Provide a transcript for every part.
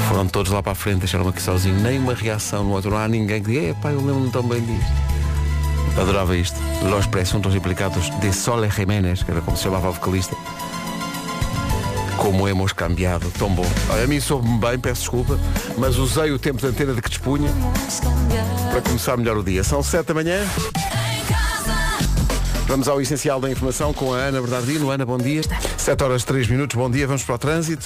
Foram todos lá para a frente, deixaram-me aqui sozinho. Nem uma reação no outro. Não há ninguém que diga, pá, eu lembro-me tão bem disto. Adorava isto. Los Presuntos Implicados de Sole Jiménez, que era como se chamava a vocalista. Como hemos cambiado, tão bom. Olha, a mim soube-me bem, peço desculpa, mas usei o tempo de antena de que dispunha para começar melhor o dia. São 7 da manhã. Vamos ao essencial da informação com a Ana Bernardino. Ana, bom dia. 7 horas 3 minutos, bom dia. Vamos para o trânsito.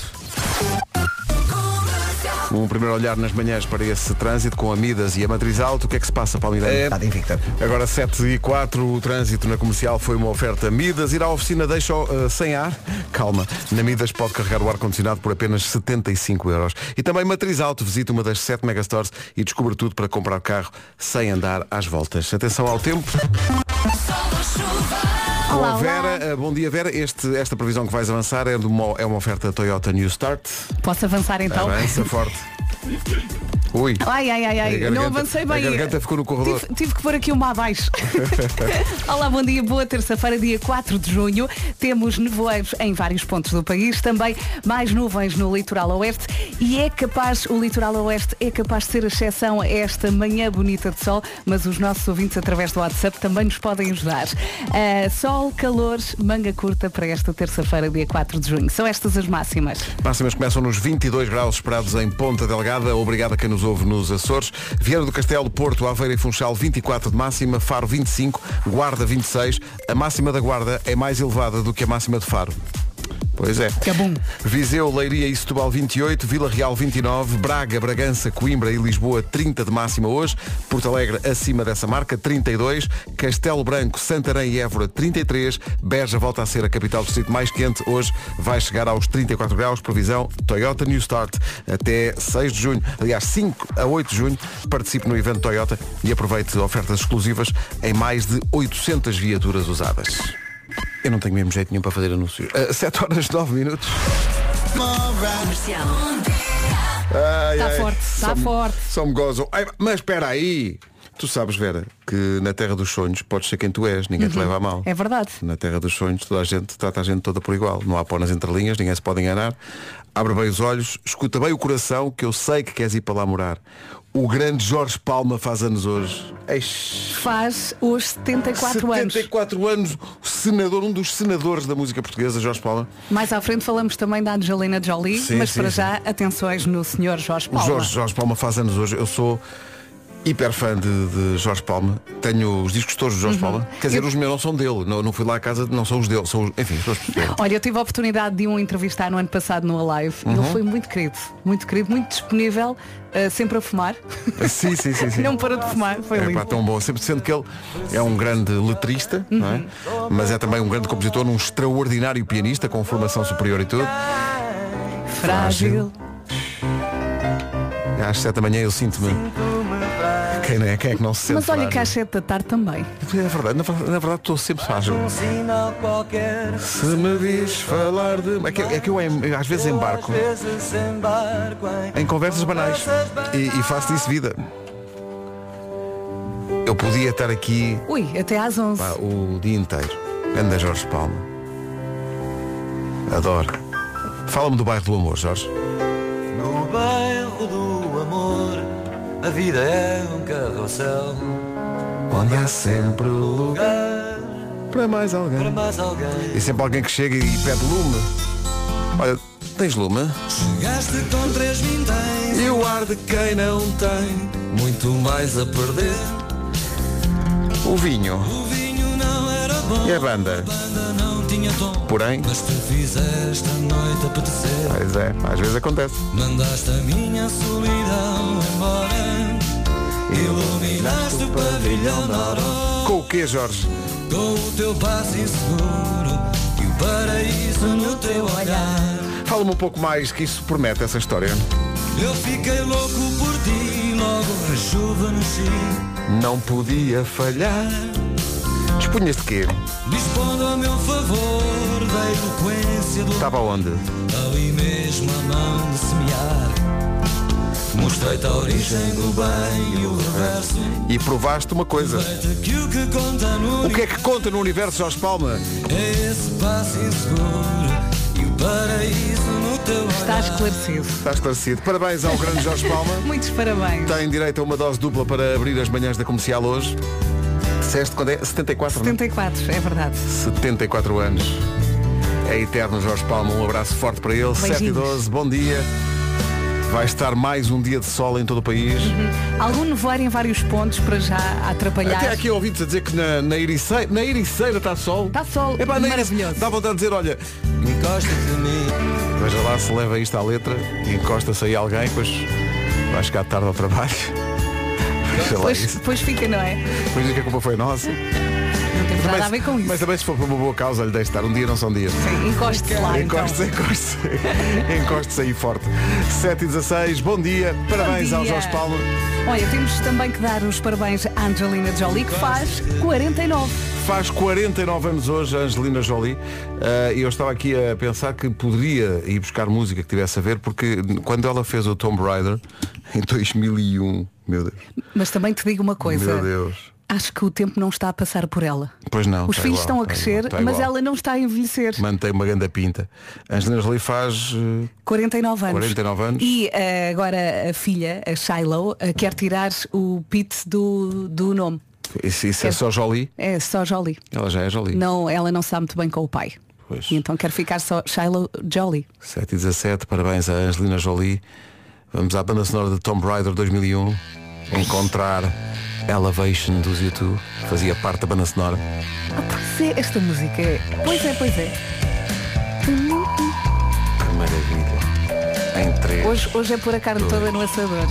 Um primeiro olhar nas manhãs para esse trânsito com a Midas e a Matriz Alto. O que é que se passa, Palmeirante? Está invicta. Agora 7h04, o trânsito na comercial foi uma oferta Midas. Ir à oficina deixa sem ar. Calma, na Midas pode carregar o ar-condicionado por apenas 75€. E também Matriz Alto, visita uma das 7 megastores e descobre tudo para comprar carro sem andar às voltas. Atenção ao tempo. Com a Vera, bom dia Vera, esta previsão que vais avançar é uma oferta Toyota New Start. Posso avançar então? Avança forte. Ui. Ai, não avancei bem. A garganta ficou no corredor. Tive que pôr aqui uma abaixo. Olá, bom dia, boa terça-feira, dia 4 de junho. Temos nevoeiros em vários pontos do país, também mais nuvens no litoral oeste e o litoral oeste é capaz de ser a exceção a esta manhã bonita de sol, mas os nossos ouvintes através do WhatsApp também nos podem ajudar. Sol, calor, manga curta para esta terça-feira, dia 4 de junho. São estas as máximas. Máximas começam nos 22 graus esperados em Ponta Delgada. Obrigado a quem nos ouve nos Açores. Viana do Castelo, Porto, Aveiro e Funchal 24 de máxima, Faro 25, Guarda 26. A máxima da Guarda é mais elevada do que a máxima de Faro. Pois é. Que bom. Viseu, Leiria e Setúbal 28, Vila Real 29, Braga, Bragança, Coimbra e Lisboa 30 de máxima hoje, Porto Alegre acima dessa marca 32, Castelo Branco, Santarém e Évora 33, Beja volta a ser a capital do distrito mais quente, hoje vai chegar aos 34 graus, previsão Toyota New Start até 6 de junho, aliás 5 a 8 de junho, participe no evento Toyota e aproveite ofertas exclusivas em mais de 800 viaturas usadas. Eu não tenho mesmo jeito nenhum para fazer anúncios. 7 horas 9 minutos. Está forte. Só me gozam. Mas espera aí. Tu sabes, Vera, que na Terra dos Sonhos podes ser quem tu és, ninguém te leva a mal. É verdade. Na Terra dos Sonhos toda a gente trata a gente toda por igual. Não há pó nas entrelinhas, ninguém se pode enganar. Abre bem os olhos, escuta bem o coração, que eu sei que queres ir para lá morar. O grande Jorge Palma faz anos hoje. Faz hoje 74 anos. 74 anos, senador, um dos senadores da música portuguesa, Jorge Palma. Mais à frente falamos também da Angelina Jolie, mas para já, atenções no senhor Jorge Palma. O Jorge Palma faz anos hoje. Eu sou hiper fã de Jorge Palma. Tenho os discos todos de Jorge Palma. Quer dizer, os meus não são dele. Não fui lá à casa, não são os dele. Enfim, todos dele. Olha, eu tive a oportunidade de o entrevistar no ano passado no Alive. Ele foi muito querido, muito disponível, sempre a fumar. Sim. Não parou de fumar, foi lindo. Pá, tão bom. Sempre sendo que ele é um grande letrista, não é? Mas é também um grande compositor, um extraordinário pianista com formação superior e tudo. Frágil. Às 7 da manhã eu sinto-me. Quem é que não se sente? Mas olha frágil? que às 7 da tarde também. É verdade, na verdade estou sempre frágil. Se me diz falar de... É que eu às vezes embarco em conversas banais e faço disso vida. Eu podia estar aqui até às 11 o dia inteiro. Anda Jorge Palma. Adoro. Fala-me do bairro do amor, Jorge. No bairro do amor, a vida é um carrossel onde há sempre lugar para mais alguém. E sempre alguém que chega e pede lume. Olha, tens lume? Chegaste com 3 vinténs E o ar de quem não tem muito mais a perder. o vinho. O vinho não era bom, E a banda? não tinha tom, Porém, mas te fizeste a noite apetecer. pois é, às vezes acontece. Mandaste a minha solidão embora, iluminaste o pavilhão da aurora. Com o quê, Jorge? Com o teu passo inseguro e o paraíso no teu olhar. Fala-me um pouco mais, que isso promete essa história. Eu fiquei louco por ti, logo rejuvenesci. Não podia falhar. Dispunhas de quê? Dispondo a meu favor da eloquência do... Estava onde? Ali mesmo a mão de semear. Mostrei-te a origem do bem e o reverso. E provaste uma coisa. Que o que conta no... O que é que conta no universo, Jorge Palma? É esse passo inseguro e o paraíso no teu olhar. Está esclarecido. Está esclarecido. Parabéns ao grande Jorge Palma. Muitos parabéns. Tem direito a uma dose dupla para abrir as manhãs da Comercial hoje. Disseste quando é? 74, 74, não? é verdade. 74 anos. É eterno Jorge Palma. Um abraço forte para ele. 7h12, bom dia. Vai estar mais um dia de sol em todo o país. Algum nevoeiro em vários pontos para já atrapalhar. Até aqui ouvi-te a dizer que na Ericeira está sol. Está sol, Epá, maravilhoso. Dá vontade de dizer, olha, Encosta-te a mim. veja lá se leva isto à letra e encosta-se aí alguém, depois vai chegar tarde ao trabalho. Veja lá isso. Depois fica, não é? Depois diz que a culpa foi nossa. Não tem nada a ver com isso. Mas também se for por uma boa causa lhe deixe estar. Um dia não são dias. Sim, encoste-se lá então. Encoste-se aí forte. 7h16, bom dia. Parabéns Bom ao dia. Jorge Palma. Olha, temos também que dar os parabéns à Angelina Jolie, que faz 49. Faz 49 anos hoje a Angelina Jolie. E eu estava aqui a pensar que poderia ir buscar música que tivesse a ver, porque quando ela fez o Tomb Raider em 2001, meu Deus. Mas também te digo uma coisa. Meu Deus. Acho que o tempo não está a passar por ela. Pois não. Os está filhos igual, estão a crescer, está mas igual. ela não está a envelhecer. Mantém uma grande pinta. A Angelina Jolie faz 49 anos. 49 anos. E agora a filha, a Shiloh, quer tirar o Pete do nome. Isso é só Jolie? É só Jolie. Ela já é Jolie. Não, ela não sabe muito bem com o pai. Pois. E então quer ficar só Shiloh Jolie. 7h17, parabéns a Angelina Jolie. Vamos à banda sonora de Tomb Raider 2001. Encontrar Elevation dos U2. Fazia parte da banda sonora. Pois é, esta música é. Pois é. Que maravilha. Em 3. Hoje é pôr a carne toda no assador.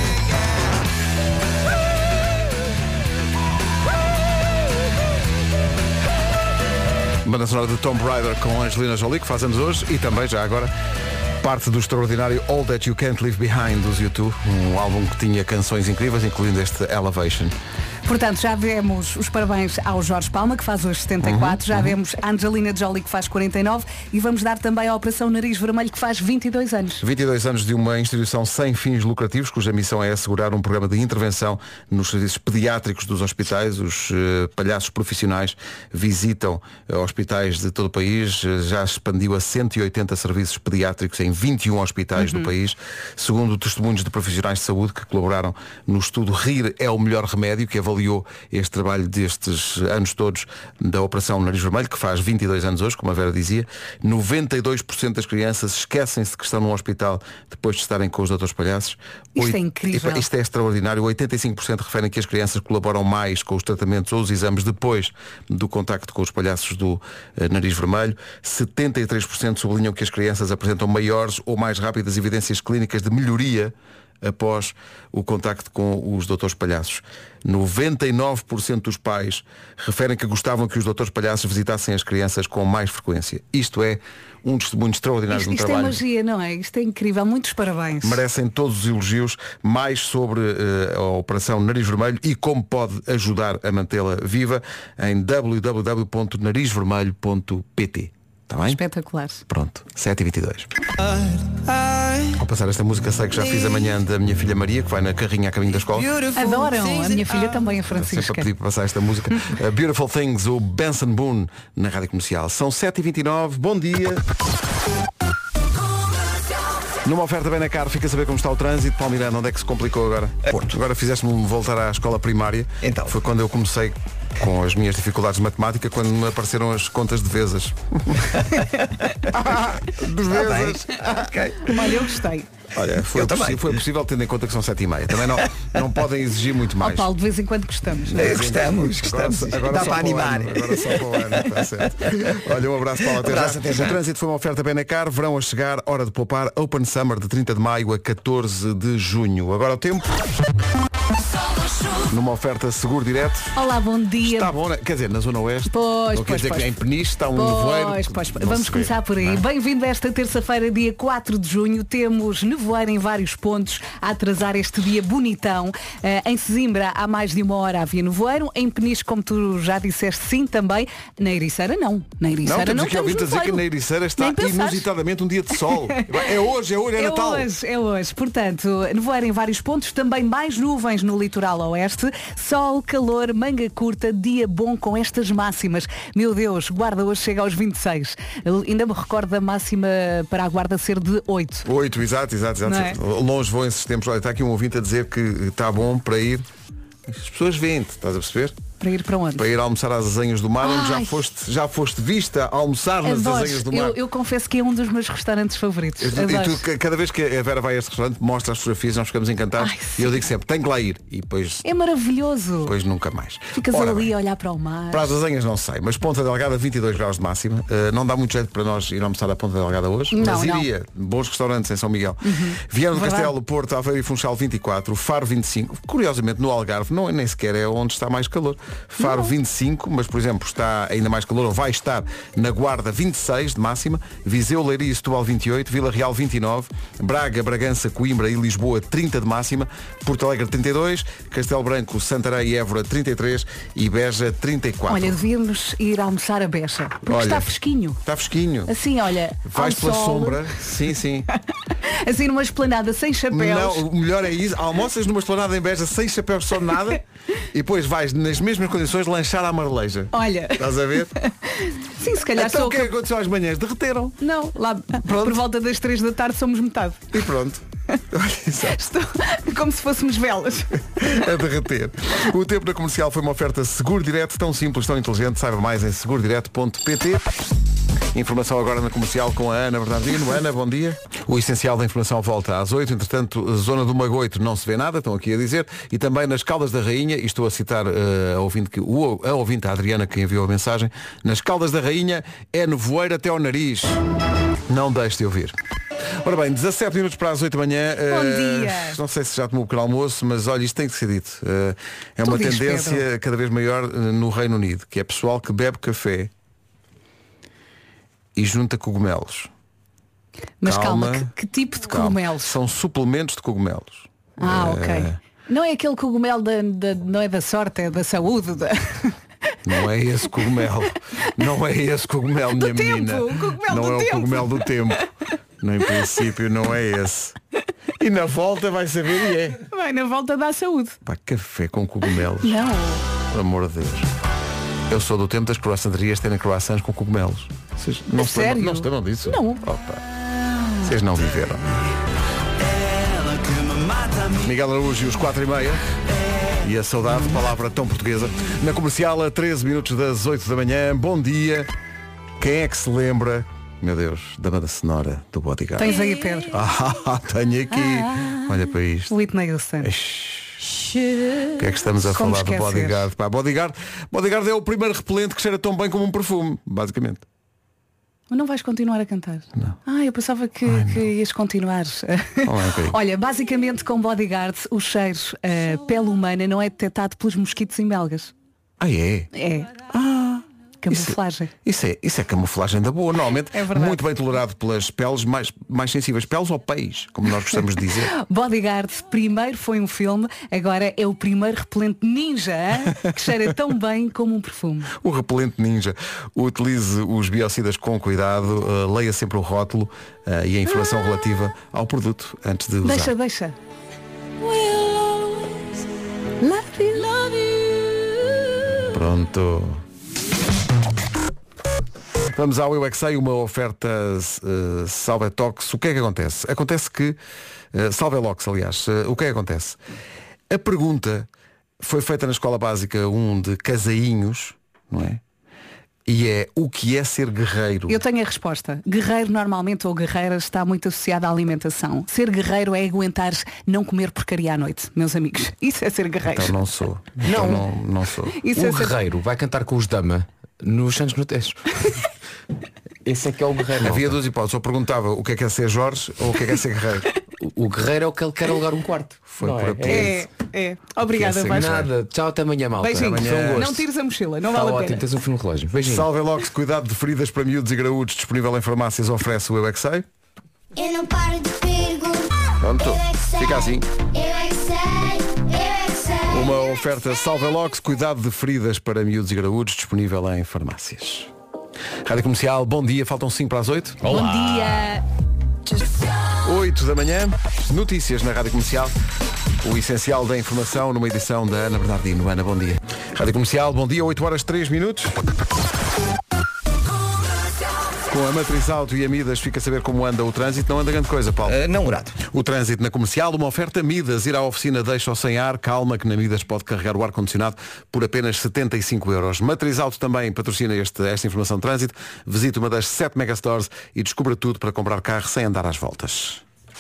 Banda sonora de Tomb Raider com Angelina Jolie, que faz anos hoje. E também, já agora, parte do extraordinário All That You Can't Leave Behind dos U2. Um álbum que tinha canções incríveis, incluindo este Elevation. Portanto, já demos os parabéns ao Jorge Palma, que faz hoje 74, já demos a Angelina Jolie, que faz 49, e vamos dar também à Operação Nariz Vermelho, que faz 22 anos. 22 anos de uma instituição sem fins lucrativos, cuja missão é assegurar um programa de intervenção nos serviços pediátricos dos hospitais. Os palhaços profissionais visitam hospitais de todo o país, já expandiu a 180 serviços pediátricos em 21 hospitais do país, segundo testemunhos de profissionais de saúde que colaboraram no estudo Rir é o Melhor Remédio, que avaliou este trabalho destes anos todos da Operação Nariz Vermelho, que faz 22 anos hoje, como a Vera dizia. 92% das crianças esquecem-se que estão num hospital depois de estarem com os doutores palhaços. Isto é incrível. Isto é extraordinário. 85% referem que as crianças colaboram mais com os tratamentos ou os exames depois do contacto com os palhaços do Nariz Vermelho. 73% sublinham que as crianças apresentam maiores ou mais rápidas evidências clínicas de melhoria após o contacto com os doutores palhaços. 99% dos pais referem que gostavam que os doutores palhaços visitassem as crianças com mais frequência. Isto é um testemunho extraordinário de um trabalho. Isto é magia, não é? Isto é incrível. Muitos parabéns. Merecem todos os elogios. Mais sobre a Operação Nariz Vermelho e como pode ajudar a mantê-la viva em www.narizvermelho.pt. Está bem? Espetacular. Pronto, 7h22. Ao passar esta música, sei que já fiz amanhã da minha filha Maria, que vai na carrinha a caminho da escola. Adoram. A minha filha também, a Sempre a Francisca. pedir para passar esta música. Beautiful Things, o Benson Boone, na Rádio Comercial. São 7h29, bom dia. Numa oferta bem na cara, fica a saber como está o trânsito. Paulo Miranda, onde é que se complicou agora? Porto. Agora fizeste-me voltar à escola primária. Então. Foi quando eu comecei com as minhas dificuldades de matemática, quando me apareceram as contas de vezes. Parabéns. Ok. Olha, eu gostei. Olha, foi possível tendo em conta que são 7h30. Também não podem exigir muito mais. Paulo, de vez em quando gostamos. Gostamos. Agora Dá só para animar. Agora só para o ano, está certo. Olha, um abraço, Paulo, até já. O trânsito foi uma oferta Benacar, verão a chegar, hora de poupar, Open Summer de 30 de maio a 14 de junho. Agora o tempo. Numa oferta seguro direto. Olá, bom dia. Está bom, quer dizer, na Zona Oeste. Pois, não quer pois, dizer pois. que em Peniche está um nevoeiro. Pois. Não Vamos se começar vê, por aí. não é? Bem-vindo a esta terça-feira, dia 4 de junho. Temos nevoeiro em vários pontos a atrasar este dia bonitão. Em Sesimbra, há mais de uma hora havia nevoeiro. Em Peniche, como tu já disseste, sim, também. Na Ericeira, não. Na Não, Ericeira temos não aqui ouvintes a dizer que na Ericeira está Nem pensar. inusitadamente um dia de sol. É hoje, é Natal. É hoje. Portanto, nevoeiro em vários pontos. Também mais nuvens no litoral oeste. Sol, calor, manga curta, dia bom com estas máximas. Meu Deus, Guarda hoje chega aos 26. Ainda me recordo da máxima para a Guarda ser de 8. 8, exato. É? Longe vão esses tempos. Olha, está aqui um ouvinte a dizer que está bom para ir. As pessoas vêm-te, estás a perceber? Para ir para onde? Para ir almoçar às Azenhas do Mar, onde já foste vista a almoçar nas Azenhas do Mar. Eu confesso que é um dos meus restaurantes favoritos. E tu, cada vez que a Vera vai a este restaurante, mostra as fotografias, nós ficamos encantados. E eu digo sempre, tenho que lá ir. E depois... É maravilhoso. Depois nunca mais. Ficas ali a olhar para o mar. Para as Azenhas não sei, mas Ponta Delgada 22 graus de máxima. Não dá muito jeito para nós ir almoçar a Ponta Delgada hoje. Não, mas iria. Bons restaurantes em São Miguel. Viana do Castelo, Porto, Aveiro e Funchal 24. Faro 25. Curiosamente no Algarve nem sequer é onde está mais calor. Faro 25, mas por exemplo está ainda mais calor, ou vai estar na Guarda 26 de máxima, Viseu, Leiria e Setúbal 28, Vila Real 29, Braga, Bragança, Coimbra e Lisboa 30 de máxima, Porto Alegre 32, Castelo Branco, Santarém e Évora 33 e Beja 34. Olha, devíamos ir almoçar a Beja, porque está fresquinho. Está fresquinho. Assim, olha, vais pela sol. sombra. Sim. Assim numa esplanada sem chapéus. Não, o melhor é isso. Almoças numa esplanada em Beja sem chapéus, só nada. E depois vais nas mesmas condições lanchar à Marleja. Olha. Estás a ver? Sim, se calhar então sou o que é que aconteceu às manhãs? Derreteram. Não, lá por volta das 3 da tarde somos metade. E pronto. Estou como se fôssemos velas. A derreter. O tempo na Comercial foi uma oferta Seguro Direto, tão simples, tão inteligente. Saiba mais em segurodireto.pt. Informação agora na Comercial com a Ana Bernardino. Ana, bom dia. O essencial da informação volta às 8. Entretanto, a zona do Magoito não se vê nada, estão aqui a dizer. E também nas Caldas da Rainha, e estou a citar a ouvinte, a Adriana, que enviou a mensagem. Nas Caldas da Rainha é nevoeiro até ao nariz. Não deixe de ouvir. Ora bem, 17 minutos para as 8 da manhã. Bom dia. Não sei se já tomou o pequeno almoço, mas olha, isto tem que ser dito. É uma tendência Pedro, cada vez maior no Reino Unido, que é pessoal que bebe café e junta cogumelos. Mas calma, que tipo de cogumelos? São suplementos de cogumelos. Ok. Não é aquele cogumelo não é da sorte, é da saúde. Não é esse cogumelo. Não é esse cogumelo, minha menina. Não é o cogumelo do tempo. No princípio não é esse. E na volta vai saber e é. Vai na volta da saúde. Pá, café com cogumelos. Não. Por amor de Deus. Eu sou do tempo das croissantarias terem croissants com cogumelos. Vocês não se lembram disso? Não. Opa. Vocês não viveram. Miguel Araújo e os 4:30. E a saudade, palavra tão portuguesa. Na Comercial, a 13 minutos das 8 da manhã. Bom dia. Quem é que se lembra, meu Deus, da banda sonora do Bodyguard? Tens aí, Pedro? Tenho aqui. Olha para isto. Whitney Houston. O que é que estamos a falar do Bodyguard? Pá, Bodyguard é o primeiro repelente que cheira tão bem como um perfume, basicamente. Não vais continuar a cantar? Não. Eu pensava que ias continuar. Olha, basicamente com Bodyguard o cheiro pele humana não é detectado pelos mosquitos em belgas. É? É. Camuflagem. Isso é camuflagem da boa. Normalmente muito bem tolerado pelas peles mais sensíveis. Peles ou pés, como nós gostamos de dizer. Bodyguard primeiro foi um filme, agora é o primeiro repelente ninja, que cheira tão bem como um perfume. O repelente ninja. Utilize os biocidas com cuidado, leia sempre o rótulo e a informação relativa ao produto antes de usar. Deixa. Love you. Pronto. Vamos ao Eu é que Sei, uma oferta Salvetox. O que é que acontece? Acontece que, Salvelox, aliás, o que é que acontece? A pergunta foi feita na Escola Básica 1 de Casainhos, não é? E é, o que é ser guerreiro? Eu tenho a resposta. Guerreiro normalmente ou guerreira está muito associado à alimentação. Ser guerreiro é aguentar não comer porcaria à noite, meus amigos. Isso é ser guerreiro. Então não sou. Não sou. Isso o guerreiro vai cantar com os Dama nos Santos no Tejo. Esse é que é o guerreiro. Havia duas hipóteses. Eu perguntava o que é ser Jorge ou o que é ser guerreiro. O guerreiro é o que ele quer alugar um quarto. Foi por apelido. É. Obrigada, Vasco. Nada. Tchau, até amanhã, malta. Beijinho. Amanhã. Não tires a mochila, não vale a pena. Ótimo, tens um fio no relógio. Beijinho. Salvelox, cuidado de feridas para miúdos e graúdos, disponível em farmácias, oferece o Eu é que Sei. Eu não paro de perguntar. Pronto, fica assim. Eu é que sei. Uma oferta Salvelox, cuidado de feridas para miúdos e graúdos, disponível em farmácias. Rádio Comercial, bom dia, faltam 5 para as 8. Olá. Bom dia. 8 da manhã, notícias na Rádio Comercial. O essencial da informação numa edição da Ana Bernardino. Ana, bom dia. Rádio Comercial, bom dia, 8h03. Com a Matriz Auto e a Midas fica a saber como anda o trânsito. Não anda grande coisa, Paulo. Não, Murado. O trânsito na Comercial, uma oferta Midas. Ir à oficina deixa-o sem ar. Calma que na Midas pode carregar o ar-condicionado por apenas 75 €. Matriz Auto também patrocina esta informação de trânsito. Visite uma das 7 megastores e descubra tudo para comprar carro sem andar às voltas.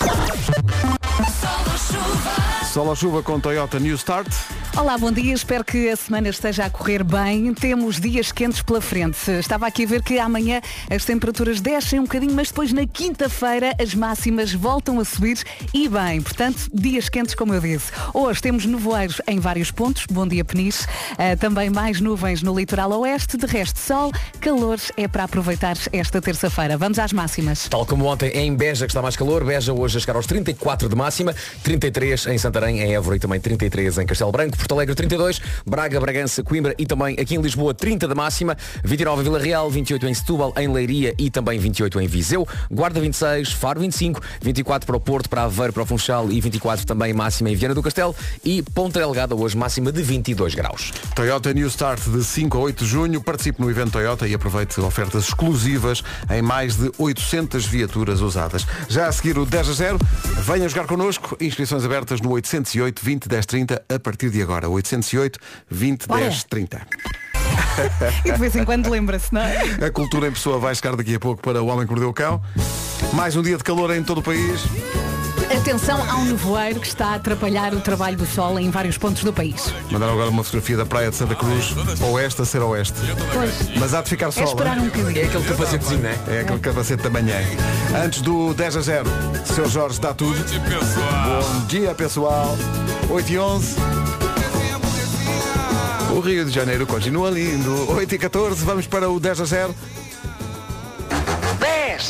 Sol ou chuva com Toyota New Start. Olá, bom dia. Espero que a semana esteja a correr bem. Temos dias quentes pela frente. Estava aqui a ver que amanhã as temperaturas descem um bocadinho, mas depois na quinta-feira as máximas voltam a subir e bem. Portanto, dias quentes, como eu disse. Hoje temos nevoeiros em vários pontos. Bom dia, Peniche. Também mais nuvens no litoral oeste. De resto, sol. Calor é para aproveitar esta terça-feira. Vamos às máximas. Tal como ontem em Beja, que está mais calor. Beja hoje a chegar aos 34 de máxima. 33 em Santarém, em Évora e também 33 em Castelo Branco. Porto Alegre 32, Braga, Bragança, Coimbra e também aqui em Lisboa 30 de máxima, 29 em Vila Real, 28 em Setúbal, em Leiria e também 28 em Viseu, Guarda 26, Faro 25, 24 para o Porto, para Aveiro, para o Funchal e 24 também máxima em Viana do Castelo e Ponta Delgada hoje máxima de 22 graus. Toyota New Start de 5 a 8 de junho. Participe no evento Toyota e aproveite ofertas exclusivas em mais de 800 viaturas usadas. Já a seguir o 10-0, venha jogar connosco. Inscrições abertas no 808 20 10 30 a partir de agora. 808 20 10 30. E de vez em quando lembra-se, não é? A cultura em pessoa vai chegar daqui a pouco para O Homem que Mordeu o Cão. Mais um dia de calor em todo o país. Atenção ao nevoeiro que está a atrapalhar o trabalho do sol em vários pontos do país. Mandaram agora uma fotografia da praia de Santa Cruz, oeste a ser oeste. Pois. Mas há de ficar sol. esperar um bocadinho. É aquele capacetezinho, não é? É aquele capacete da manhã. Antes do 10-0, Sr. Jorge dá tudo. Bom dia, pessoal. 8h11. O Rio de Janeiro continua lindo. 8h14, vamos para o 10-0. 10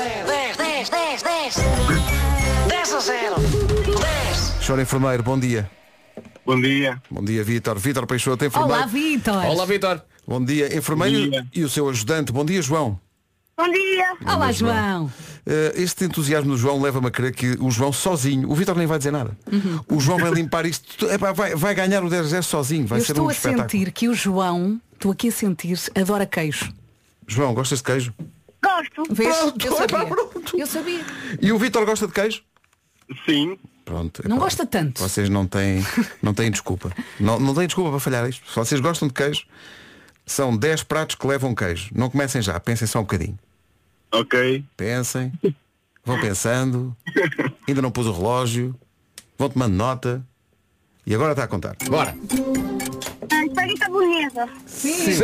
a 0. 10. Senhor enfermeiro, bom dia. Bom dia. Bom dia, Vítor. Vítor Peixoto, enfermeiro. Olá, Vítor. Olá, Vítor. Bom dia, enfermeiro. Bom dia. E o seu ajudante. Bom dia, João. Bom dia. Olá, João. Este entusiasmo do João leva-me a crer que o João sozinho, o Vítor nem vai dizer nada. O João vai limpar isto. Vai ganhar o 10-0 sozinho. Vai Eu ser estou um a espetáculo. sentir que o João, estou aqui a sentir, adora queijo. João, gostas de queijo? Gosto. Vês? Pronto, Eu sabia. pronto. Eu sabia. E o Vítor gosta de queijo? Sim. Pronto. Não gosta tanto. Vocês não têm desculpa. Não têm desculpa para falhar isto. Se vocês gostam de queijo, são 10 pratos que levam queijo. Não comecem já, pensem só um bocadinho. Ok. Pensem, vão pensando, ainda não pus o relógio, vão tomando nota e agora está a contar. Bora. Espagueta bonita. Sim.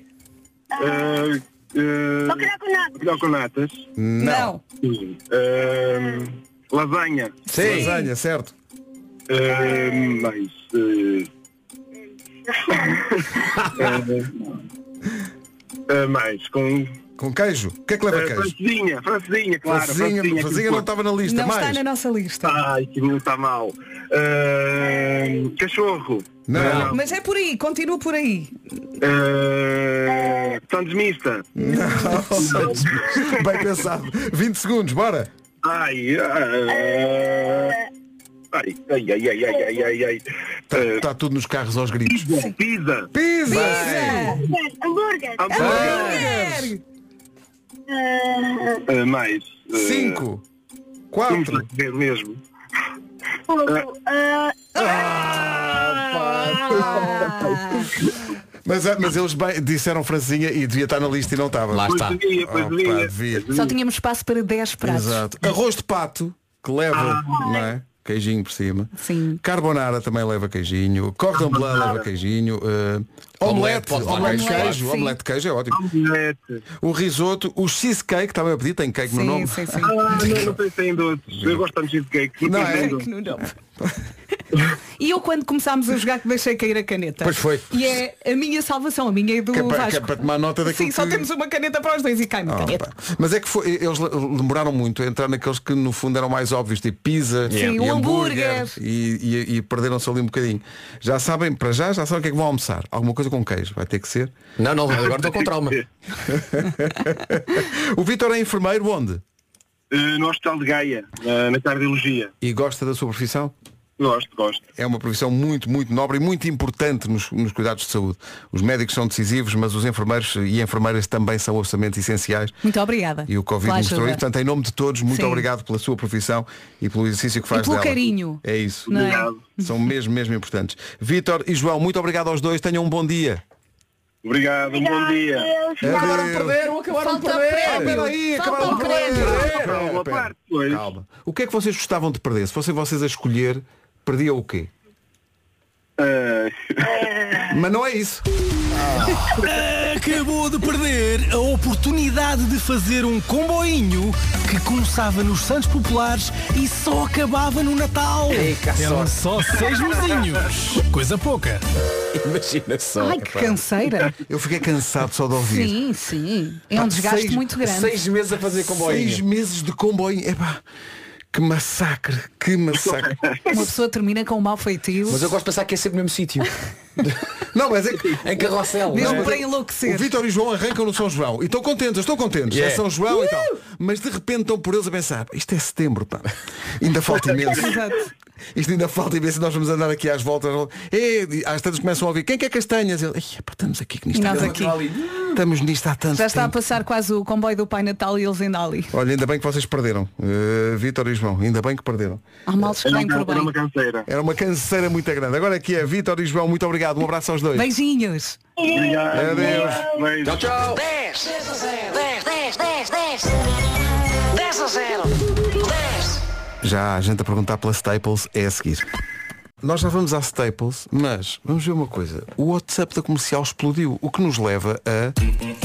Bacalhau com natas. Não. Lasanha. Sim. Lasanha, certo? Mais. Mais. Com queijo? O que é que leva queijo? Francesinha, claro. Francesinha não estava na lista. Não Mais? está na nossa lista. Ai, que não está mal. Cachorro. Não. Mas é por aí, continua por aí. Sandes mista. Bem pensado. 20 segundos, bora. Ai. Está tudo nos carros aos gritos. Pizza. Pizza! Hambúrguer. Mais. 5 4 Mesmo. Mas eles disseram francesinha e devia estar na lista e não estava. Lá está. Devia. Só tínhamos espaço para 10 pratos. Exato. Arroz de pato, que leva, não é? Queijinho por cima. Sim. Carbonara também leva queijinho. Cordon blanc leva queijinho. Omelete. pode levar Omelete de queijo, queijo. sim. Omelete de queijo é ótimo. Omelete. O risoto. O cheesecake, estava a pedir, tem cake no Sim, nome. sim, sim. Não pensei em doces. Eu gosto tanto de cheesecake. Não é? Que no nome. E eu quando começámos a jogar que deixei cair a caneta. Pois foi. E é a minha salvação, a minha e do Que é Vasco. para tomar nota daquilo Sim, só que... temos uma caneta para os dois e cai uma caneta. pá. Mas é que eles demoraram muito a entrar naqueles que no fundo eram mais óbvios, tipo pizza Sim, e o hambúrguer hambúrguer. e perderam-se ali um bocadinho. Já sabem, para já sabem o que é que vão almoçar. Alguma coisa com queijo, vai ter que ser. Não, agora estou com trauma. O Vítor é enfermeiro onde? No Hospital de Gaia, na cardiologia. E gosta da sua profissão? Gosto. É uma profissão muito, muito nobre e muito importante nos cuidados de saúde. Os médicos são decisivos, mas os enfermeiros e enfermeiras também são absolutamente essenciais. Muito obrigada. E o Covid mostrou isso. Portanto, em nome de todos, muito Sim. obrigado pela sua profissão e pelo exercício que faz E pelo dela. carinho. É isso. Não é? Obrigado. São mesmo importantes. Vítor e João, muito obrigado aos dois. Tenham um bom dia. Obrigado, um bom dia. Acabaram de perder. Falta o prémio. Aí, Falta acabaram o de prémio. perder. Uma parte, pois. Calma. O que é que vocês gostavam de perder? Se fossem vocês a escolher, perdiam o quê? Mas não é isso. Acabou de perder a oportunidade de fazer um comboinho que começava nos Santos Populares e só acabava no Natal. Ei, que Eram sorte. só 6 mesinhos. Coisa pouca. Imagina só. Ai, que canseira. Eu fiquei cansado só de ouvir. Sim. É um desgaste muito grande. 6 meses a fazer comboio. 6 meses de comboio. Epá, que massacre. Uma pessoa termina com um mau feitio. Mas eu gosto de pensar que é sempre no mesmo sítio. Não, mas é que Em carrossel. Mesmo não é? para o enlouquecer. Vítor e o João arrancam no São João. E estão contentes. É São João e tal. Mas de repente estão por eles a pensar, isto é setembro, pá. Ainda falta imenso. Exato. Isto ainda falta imenso. Nós vamos andar aqui às voltas. Às tantas começam a ouvir, quem quer castanhas? Ele, pá, estamos aqui E nisto. nós aqui. Estamos nisto há tanto Já está a tempo. passar quase o comboio do Pai Natal e eles ainda ali. Olha, ainda bem que vocês perderam. Vítor e João, ainda bem que perderam. Há males que vêm por Era uma bem. canseira. Era uma canseira muito grande. Agora aqui é Vítor e João, muito obrigado. Um abraço aos dois. Beijinhos. Obrigado. Adeus. Beijo. Tchau, tchau. 10 a 0. 10 a 0. 10. Já a gente a perguntar pela Staples é a seguir. Nós já vamos à Staples, mas vamos ver uma coisa. O WhatsApp da comercial explodiu, o que nos leva a...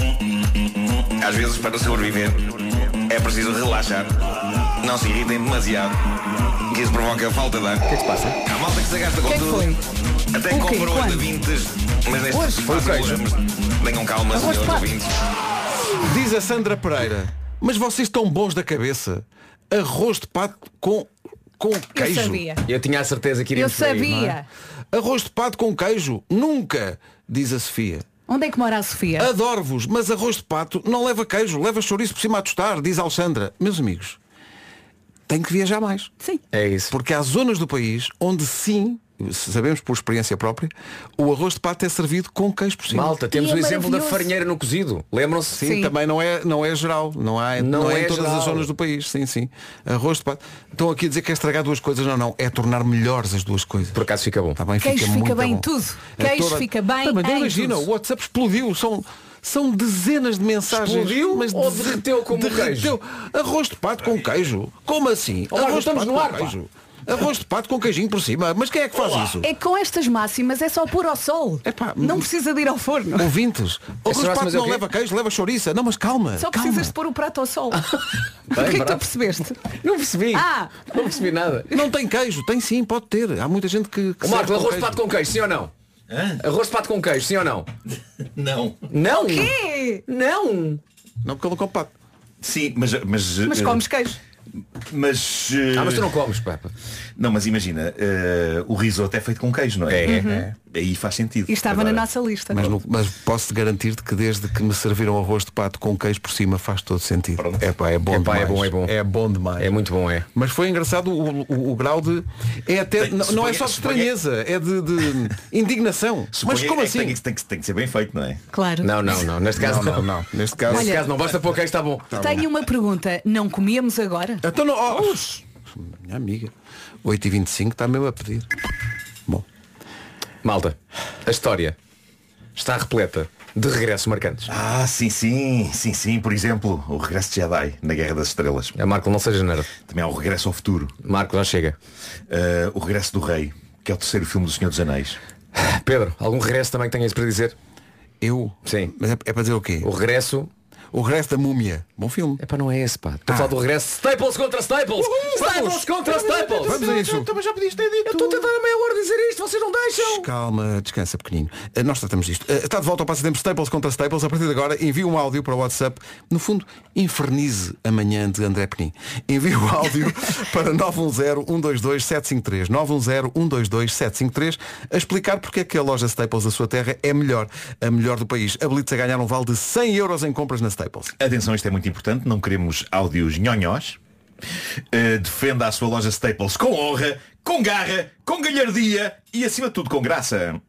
Às vezes, para sobreviver, é preciso relaxar. Não se irritem demasiado, que isso provoca falta de ar. O que é que se passa? Há malta que se gasta com O que é que tudo. foi? Até O quê? comprou Quando? de 20, mas Hoje? nestes Foi o queijo. tenham calma, Arroz de senhores pato. ouvintes. Diz a Sandra Pereira, mas vocês estão bons da cabeça. Arroz de pato com Eu queijo. sabia. Eu tinha a certeza que Eu iríamos por aí, não é? sabia. Arroz de pato com queijo. Nunca, diz a Sofia. Onde é que mora a Sofia? Adoro-vos, mas arroz de pato não leva queijo, leva chouriço por cima a tostar, diz a Alexandra. Meus amigos, tenho que viajar mais. Sim. É isso. Porque há zonas do país onde sim, sabemos por experiência própria, o arroz de pato é servido com queijo por cima. Malta, temos E é o exemplo da maravilhoso. farinheira no cozido. Lembram-se? Sim, também não é geral, não é em todas geral. as zonas do país. Sim. Arroz de pato. Estão aqui a dizer que é estragar duas coisas. Não, é tornar melhores as duas coisas. Por acaso fica bom. Tá bem, Queijo fica muito bem em bom. tudo. É Queijo fica bem Também não em imagina, tudo. o WhatsApp explodiu. São dezenas de mensagens. Explodiu mas ou derreteu como derreteu. Arroz de pato com queijo. Como assim? Olá, Arroz de estamos pato no com ar, pá. queijo. Arroz de pato com queijinho por cima. Mas quem é que faz isso? É que com estas máximas é só pôr ao sol. Epá, Não precisa de ir ao forno. Ouvintes, o arroz de máximas pato é o não quê? leva queijo, leva chouriça. Não, mas calma. Só calma. precisas de pôr o prato ao sol. O que é que tu barato. percebeste? Não percebi. Ah! Não percebi nada. Não tem queijo, tem sim, pode ter. Há muita gente que O Marco, serve com arroz de queijo. pato com queijo, sim ou não? Arroz de pato com queijo, sim ou não? Não. Não! Quê? Não! Não, porque ele não come pato. Sim, mas Mas comes queijo. Mas Mas tu não comes, Papa. não, mas imagina, o risoto é feito com queijo, não é? É. Aí faz sentido. E estava Agora, na nossa lista. Mas posso-te garantir-te que desde que me serviram arroz de pato com queijo por cima faz todo sentido. Pronto. É bom Epá, demais. é bom, é bom. É bom demais. É muito bom, é. Mas foi engraçado o grau de... É até, não é só de estranheza, é de indignação. Mas como assim? Tem que ser bem feito, não é? Claro. Não. Neste caso não. Não. Neste caso... Neste Olha- caso não. Basta pôr queijo, está bom. Tenho uma pergunta. Não comíamos agora? Então não... minha amiga, 8h25 está mesmo a pedir. Bom. Malta, a história está repleta de regressos marcantes. Sim. Por exemplo, o regresso de Jedi na Guerra das Estrelas. É, Marco, não seja nerd. Também há o regresso ao futuro. Marco, já chega. O regresso do Rei, que é o terceiro filme do Senhor dos Anéis. Pedro, algum regresso também que tenhas para dizer? Eu? Sim. Mas é para dizer o quê? O regresso... O regresso da múmia. Bom filme. É para não é esse, pá. Estou a falar do regresso. Staples contra Staples! Staples contra Staples! Vamos a isso. Mas já pediste ter dito. Eu estou a tentar a meia hora dizer isto, vocês não deixam! Calma, descansa pequenino. Nós tratamos disto. Está de volta ao passatempo Staples contra Staples. A partir de agora envie um áudio para o WhatsApp. No fundo, infernize amanhã de André Penin. Envie o áudio para 910-122-753. 910-122-753 a explicar porque é que a loja Staples da sua terra é a melhor do país. Habilite-se a ganhar um vale de 100 euros em compras na Staples. Atenção, isto é muito importante, não queremos áudios nhonhós. Defenda a sua loja Staples com honra, com garra, com galhardia e acima de tudo com graça.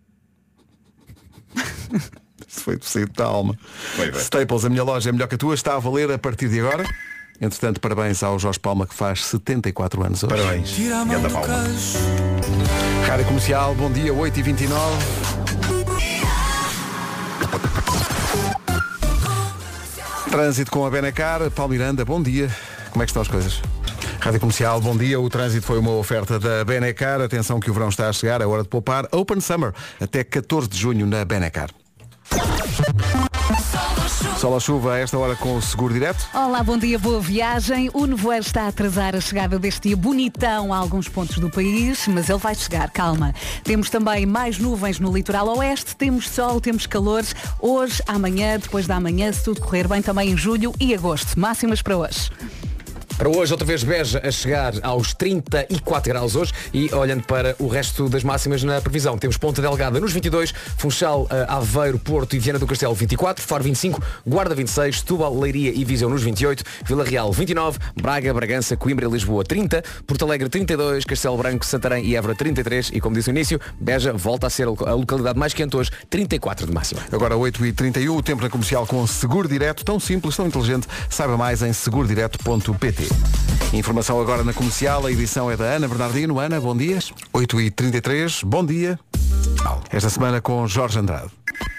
Isso foi do saído da alma. Foi. Staples, a minha loja é melhor que a tua, está a valer a partir de agora. Entretanto, parabéns ao Jorge Palma, que faz 74 anos hoje. Parabéns. Ganda Palma. Rádio Comercial, bom dia, 8h29. Trânsito com a Benacar. Paulo Miranda, bom dia. Como é que estão as coisas? Rádio Comercial, bom dia. O trânsito foi uma oferta da Benacar. Atenção que o verão está a chegar, é hora de poupar. Open Summer, até 14 de junho na Benacar. Sol ou chuva a esta hora com o Seguro Direto. Olá, bom dia, boa viagem. O nevoeiro está a atrasar a chegada deste dia bonitão a alguns pontos do país, mas ele vai chegar, calma. Temos também mais nuvens no litoral oeste, temos sol, temos calores. Hoje, amanhã, depois da manhã, se tudo correr bem, também em julho e agosto. Máximas para hoje. Para hoje, outra vez Beja a chegar aos 34 graus hoje e olhando para o resto das máximas na previsão. Temos Ponta Delgada nos 22, Funchal, Aveiro, Porto e Viana do Castelo 24, Faro 25, Guarda 26, Setúbal, Leiria e Viseu nos 28, Vila Real 29, Braga, Bragança, Coimbra e Lisboa 30, Porto Alegre 32, Castelo Branco, Santarém e Évora 33 e, como disse no início, Beja volta a ser a localidade mais quente hoje, 34 de máxima. Agora 8h31, o tempo na Comercial com Seguro Direto, tão simples, tão inteligente. Saiba mais em segurodireto.pt. Informação agora na Comercial, a edição é da Ana Bernardino. Ana, bom dia. 8h33, bom dia. Esta semana com Jorge Andrade.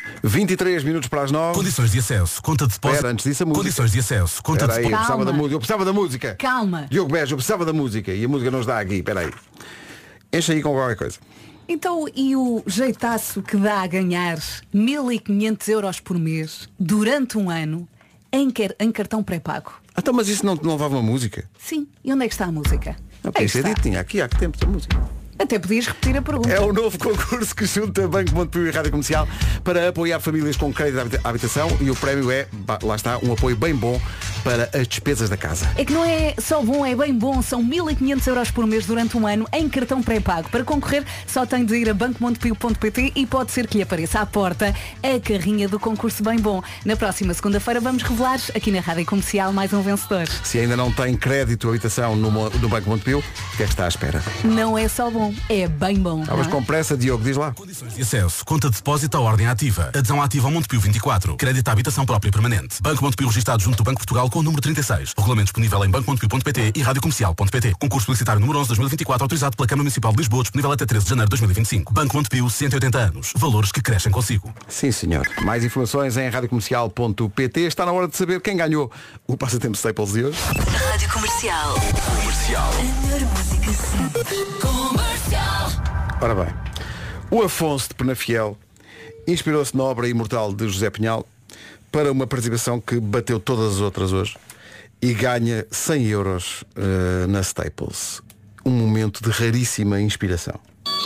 23 minutos para as 9. Condições de acesso, conta de depósito. Espera, antes disso a música. Condições de acesso, conta de depósito. Eu precisava da música. Calma. Diogo Beja, eu precisava da música e a música não está aqui, espera aí. Enche aí com qualquer coisa. Então, e o jeitaço que dá a ganhar 1.500 euros por mês durante um ano em cartão pré-pago? Então, mas isso não levava uma música? Sim. E onde é que está a música? Não, isso é dito, tinha aqui há que tempo a música. Até podias repetir a pergunta. É o novo concurso que junta Banco Montepio e Rádio Comercial para apoiar famílias com crédito à habitação e o prémio é, lá está, um apoio bem bom para as despesas da casa. É que não é só bom, é bem bom. São 1.500 euros por mês durante um ano em cartão pré-pago. Para concorrer, só tem de ir a bancomontepio.pt e pode ser que lhe apareça à porta a carrinha do concurso bem bom. Na próxima segunda-feira vamos revelar aqui na Rádio Comercial mais um vencedor. Se ainda não tem crédito à habitação no Banco Montepio, o que é que está à espera? Não é só bom, é bem bom. Mas com pressa, Diogo, diz lá. Condições de acesso, conta de depósito à ordem ativa. Adesão ativa ao Montepio 24. Crédito à habitação própria e permanente. Banco Montepio registrado junto do Banco Portugal com o número 36. Regulamento disponível em bancomontepio.pt e radiocomercial.pt. Concurso publicitário número 11/2024 autorizado pela Câmara Municipal de Lisboa, disponível até 13 de janeiro de 2025. Banco Montepio, 180 anos. Valores que crescem consigo. Sim, senhor. Mais informações em radiocomercial.pt. Está na hora de saber quem ganhou o Passatempo Staples de hoje. Rádio Comercial. Comercial. A melhor música sempre. Comercial. Ora bem, o Afonso de Penafiel inspirou-se na obra imortal de José Pinhal para uma participação que bateu todas as outras hoje e ganha 100 euros na Staples. Um momento de raríssima inspiração.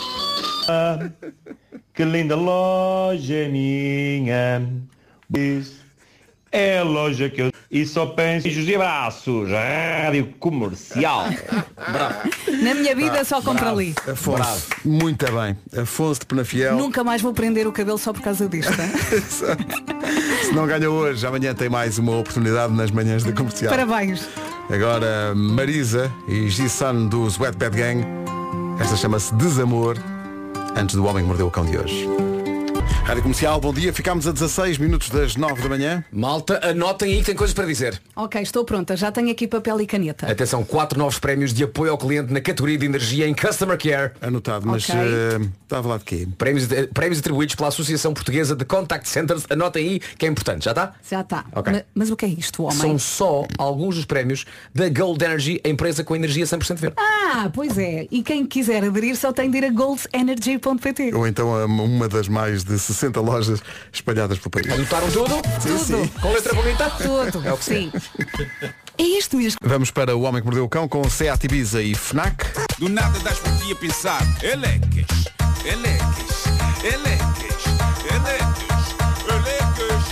Que linda loja é minha. É a loja que eu... E só penso em José Braços, Rádio Comercial. Bravo. Na minha vida só compro ali. Afonso, Bravo. muito bem. Afonso de Penafiel. Nunca mais vou prender o cabelo só por causa disto. Se não ganha hoje, amanhã tem mais uma oportunidade nas manhãs da Comercial. Parabéns. Agora Marisa e G-Sun dos Wet Bad Gang. Esta chama-se Desamor, antes do Homem que Mordeu o Cão de hoje. Rádio Comercial, bom dia. Ficámos a 16 minutos das 9 da manhã. Malta, anotem aí que tem coisas para dizer. Ok, estou pronta. Já tenho aqui papel e caneta. Atenção, 4 novos prémios de apoio ao cliente na categoria de energia em Customer Care. Anotado, mas Ok. estava a falar de quê? Prémios atribuídos pela Associação Portuguesa de Contact Centers. Anotem aí que é importante, já está? Já está. Ok. Mas o que é isto, homem? São só alguns dos prémios da Gold Energy, a empresa com energia 100% verde. Ah, pois é. E quem quiser aderir só tem de ir a goldenergy.pt. Ou então a uma das mais de 60 lojas espalhadas pelo país. Anotaram tudo? Tudo. Com letra bonita? Tudo. É o que Sim. É isto mesmo. Vamos para O Homem que Mordeu o Cão com Seat Ibiza e FNAC. Do nada das por ti a pensar. Eleques, eleques, eleques, eleques, eleques.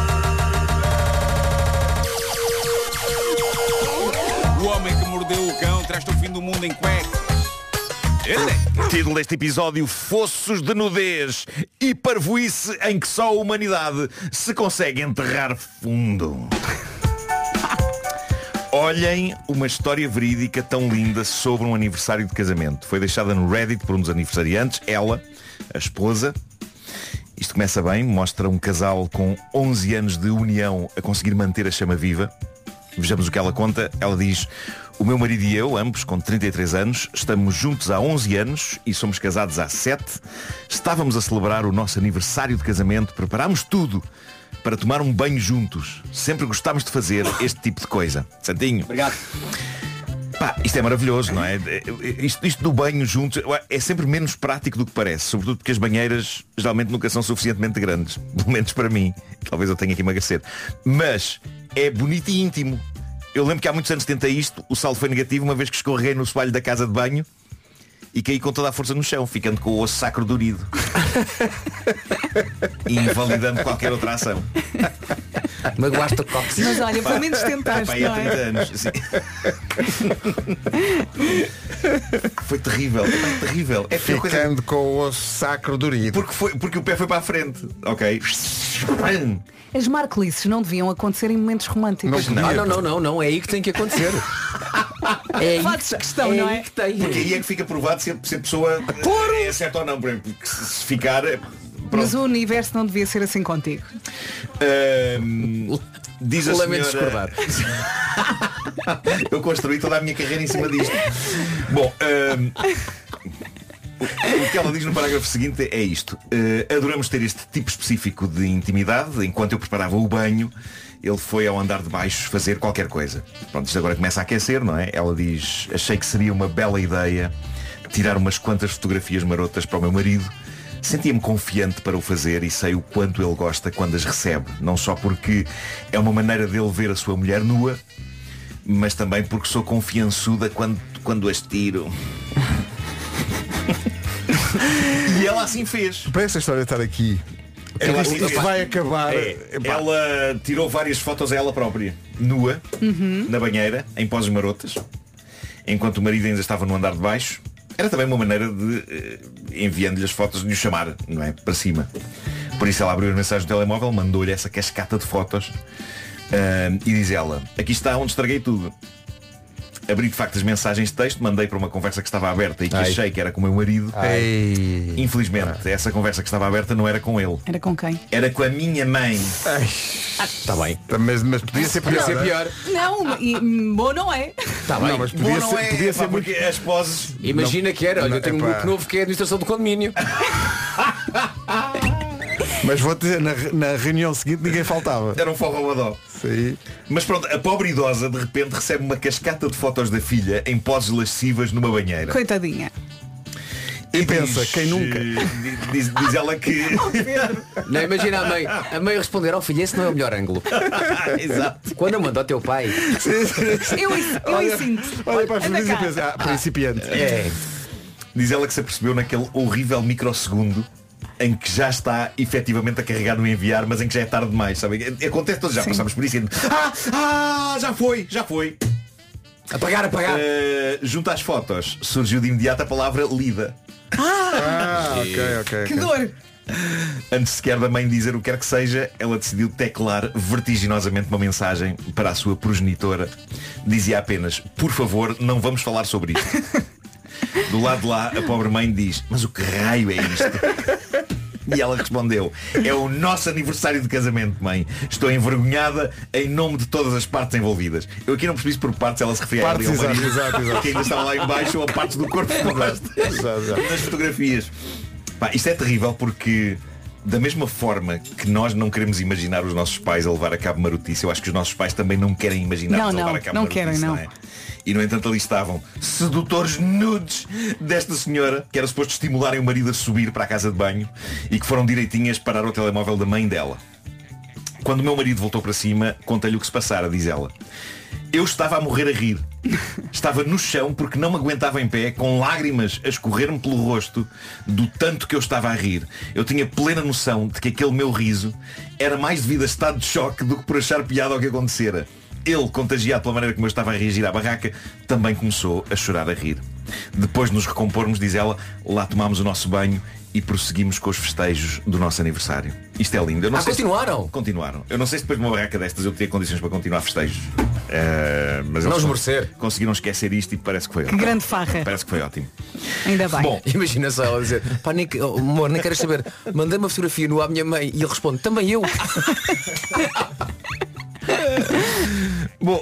O homem que mordeu o cão traz-te o fim do mundo em cuecas. Título deste episódio: Fossos de nudez e parvoíce em que só a humanidade se consegue enterrar fundo. Olhem uma história verídica tão linda sobre um aniversário de casamento. Foi deixada no Reddit por um dos aniversariantes, ela, a esposa. Isto começa bem, mostra um casal com 11 anos de união a conseguir manter a chama viva. Vejamos o que ela conta. Ela diz: o meu marido e eu, ambos com 33 anos, estamos juntos há 11 anos e somos casados há 7. Estávamos a celebrar o nosso aniversário de casamento, preparámos tudo para tomar um banho juntos. Sempre gostámos de fazer este tipo de coisa. Santinho. Obrigado. Pá, isto é maravilhoso, não é? Isto do banho juntos é sempre menos prático do que parece. Sobretudo porque as banheiras geralmente nunca são suficientemente grandes. Pelo menos para mim. Talvez eu tenha que emagrecer. Mas é bonito e íntimo. Eu lembro que há muitos anos tentei isto. O saldo foi negativo uma vez que escorreguei no soalho da casa de banho e caí com toda a força no chão, ficando com o osso sacro dorido. E invalidando qualquer outra ação. Magoaste o cóccix. Mas olha, pelo menos tentaste, Pai, não há é? 30 anos. Sim. Foi terrível, terrível. É ficando coisa... com o osso sacro dorido. Porque o pé foi para a frente. Ok. As marcolices não deviam acontecer em momentos românticos. Não, é aí que tem que acontecer. É Fazes questão, não é? Que tem. Porque aí é que fica provado se a pessoa é certa ou não. Por exemplo, se ficar. Mas o universo não devia ser assim contigo. Diz a Lamento senhora... discordar. Eu construí toda a minha carreira em cima disto. Bom, o que ela diz no parágrafo seguinte é isto. Adoramos ter este tipo específico de intimidade. Enquanto eu preparava o banho, ele foi ao andar de baixo fazer qualquer coisa. Pronto, isto agora começa a aquecer, não é? Ela diz: achei que seria uma bela ideia tirar umas quantas fotografias marotas para o meu marido. Sentia-me confiante para o fazer e sei o quanto ele gosta quando as recebe. Não só porque é uma maneira dele ver a sua mulher nua, mas também porque sou confiançuda quando as tiro. E ela assim fez. Para essa história estar aqui, isto vai acabar. Ela tirou várias fotos a ela própria, nua, na banheira, em poses marotas, enquanto o marido ainda estava no andar de baixo. Era também uma maneira de, enviando-lhe as fotos, de o chamar, não é? Para cima. Por isso ela abriu as mensagens do telemóvel, mandou-lhe essa cascata de fotos e diz ela: aqui está onde estraguei tudo. Abri de facto as mensagens de texto, mandei para uma conversa que estava aberta e que achei que era com o meu marido. Infelizmente, essa conversa que estava aberta não era com ele. Era com quem? Era com a minha mãe. Está bem. Mas podia ser pior. Não, bom não é. Está bem. Não, mas Bom, não é, podia ser porque as poses. Imagina que era. Olha, eu tenho um grupo novo que é a administração do condomínio. Mas vou dizer, na reunião seguinte ninguém faltava. Era um forró-badó. Sim. Mas pronto, a pobre idosa de repente recebe uma cascata de fotos da filha em poses lascivas numa banheira. Coitadinha. E pensa, quem nunca? Diz ela que... Não, imagina a mãe responder: ao filho, esse não é o melhor ângulo. Exato. Quando eu mando ao teu pai. Eu ensino. Olha para as famílias e pensa: principiante. Diz ela que se apercebeu naquele horrível microsegundo em que já está efetivamente a carregar no enviar, mas em que já é tarde demais, sabe? Acontece, todos já passámos por isso e... já foi. Apagar. Junto às fotos surgiu de imediato a palavra lida. Ok. Que dor. Antes sequer da mãe dizer o que quer que seja, ela decidiu teclar vertiginosamente uma mensagem para a sua progenitora. Dizia apenas: por favor, não vamos falar sobre isto. Do lado de lá, a pobre mãe diz: mas o que raio é isto? E ela respondeu: é o nosso aniversário de casamento, mãe. Estou envergonhada em nome de todas as partes envolvidas. Eu aqui não percebi se por partes ela se referia partes, ao marido, exato. que ainda estava lá em baixo, ou a partes do corpo nas fotografias. Pá, isto é terrível porque, da mesma forma que nós não queremos imaginar os nossos pais a levar a cabo marotice, eu acho que os nossos pais também não querem imaginar a levar a cabo marotice. Querem, não. É? E no entanto ali estavam sedutores nudes desta senhora, que era suposto estimularem o marido a subir para a casa de banho, e que foram direitinhas parar o telemóvel da mãe dela. Quando o meu marido voltou para cima, contei-lhe o que se passara, diz ela. Eu estava a morrer a rir. Estava no chão porque não me aguentava em pé, com lágrimas a escorrer-me pelo rosto do tanto que eu estava a rir. Eu tinha plena noção de que aquele meu riso era mais devido a estado de choque do que por achar piada ao que acontecera. Ele, contagiado pela maneira como eu estava a reagir à barraca, também começou a chorar a rir. Depois de nos recompormos, diz ela, lá tomámos o nosso banho e prosseguimos com os festejos do nosso aniversário. Isto é lindo. Eu não sei continuaram? Continuaram. Eu não sei se depois de uma barraca destas eu teria condições para continuar festejos. Mas não eles esmorecer. conseguiram esquecer isto e parece que foi Que ótimo. grande farra. Parece que foi ótimo. Ainda bem. Bom, imagina só ela dizer, pá, amor, nem queres saber, mandei uma fotografia nua à minha mãe e ele responde, também eu. Bom,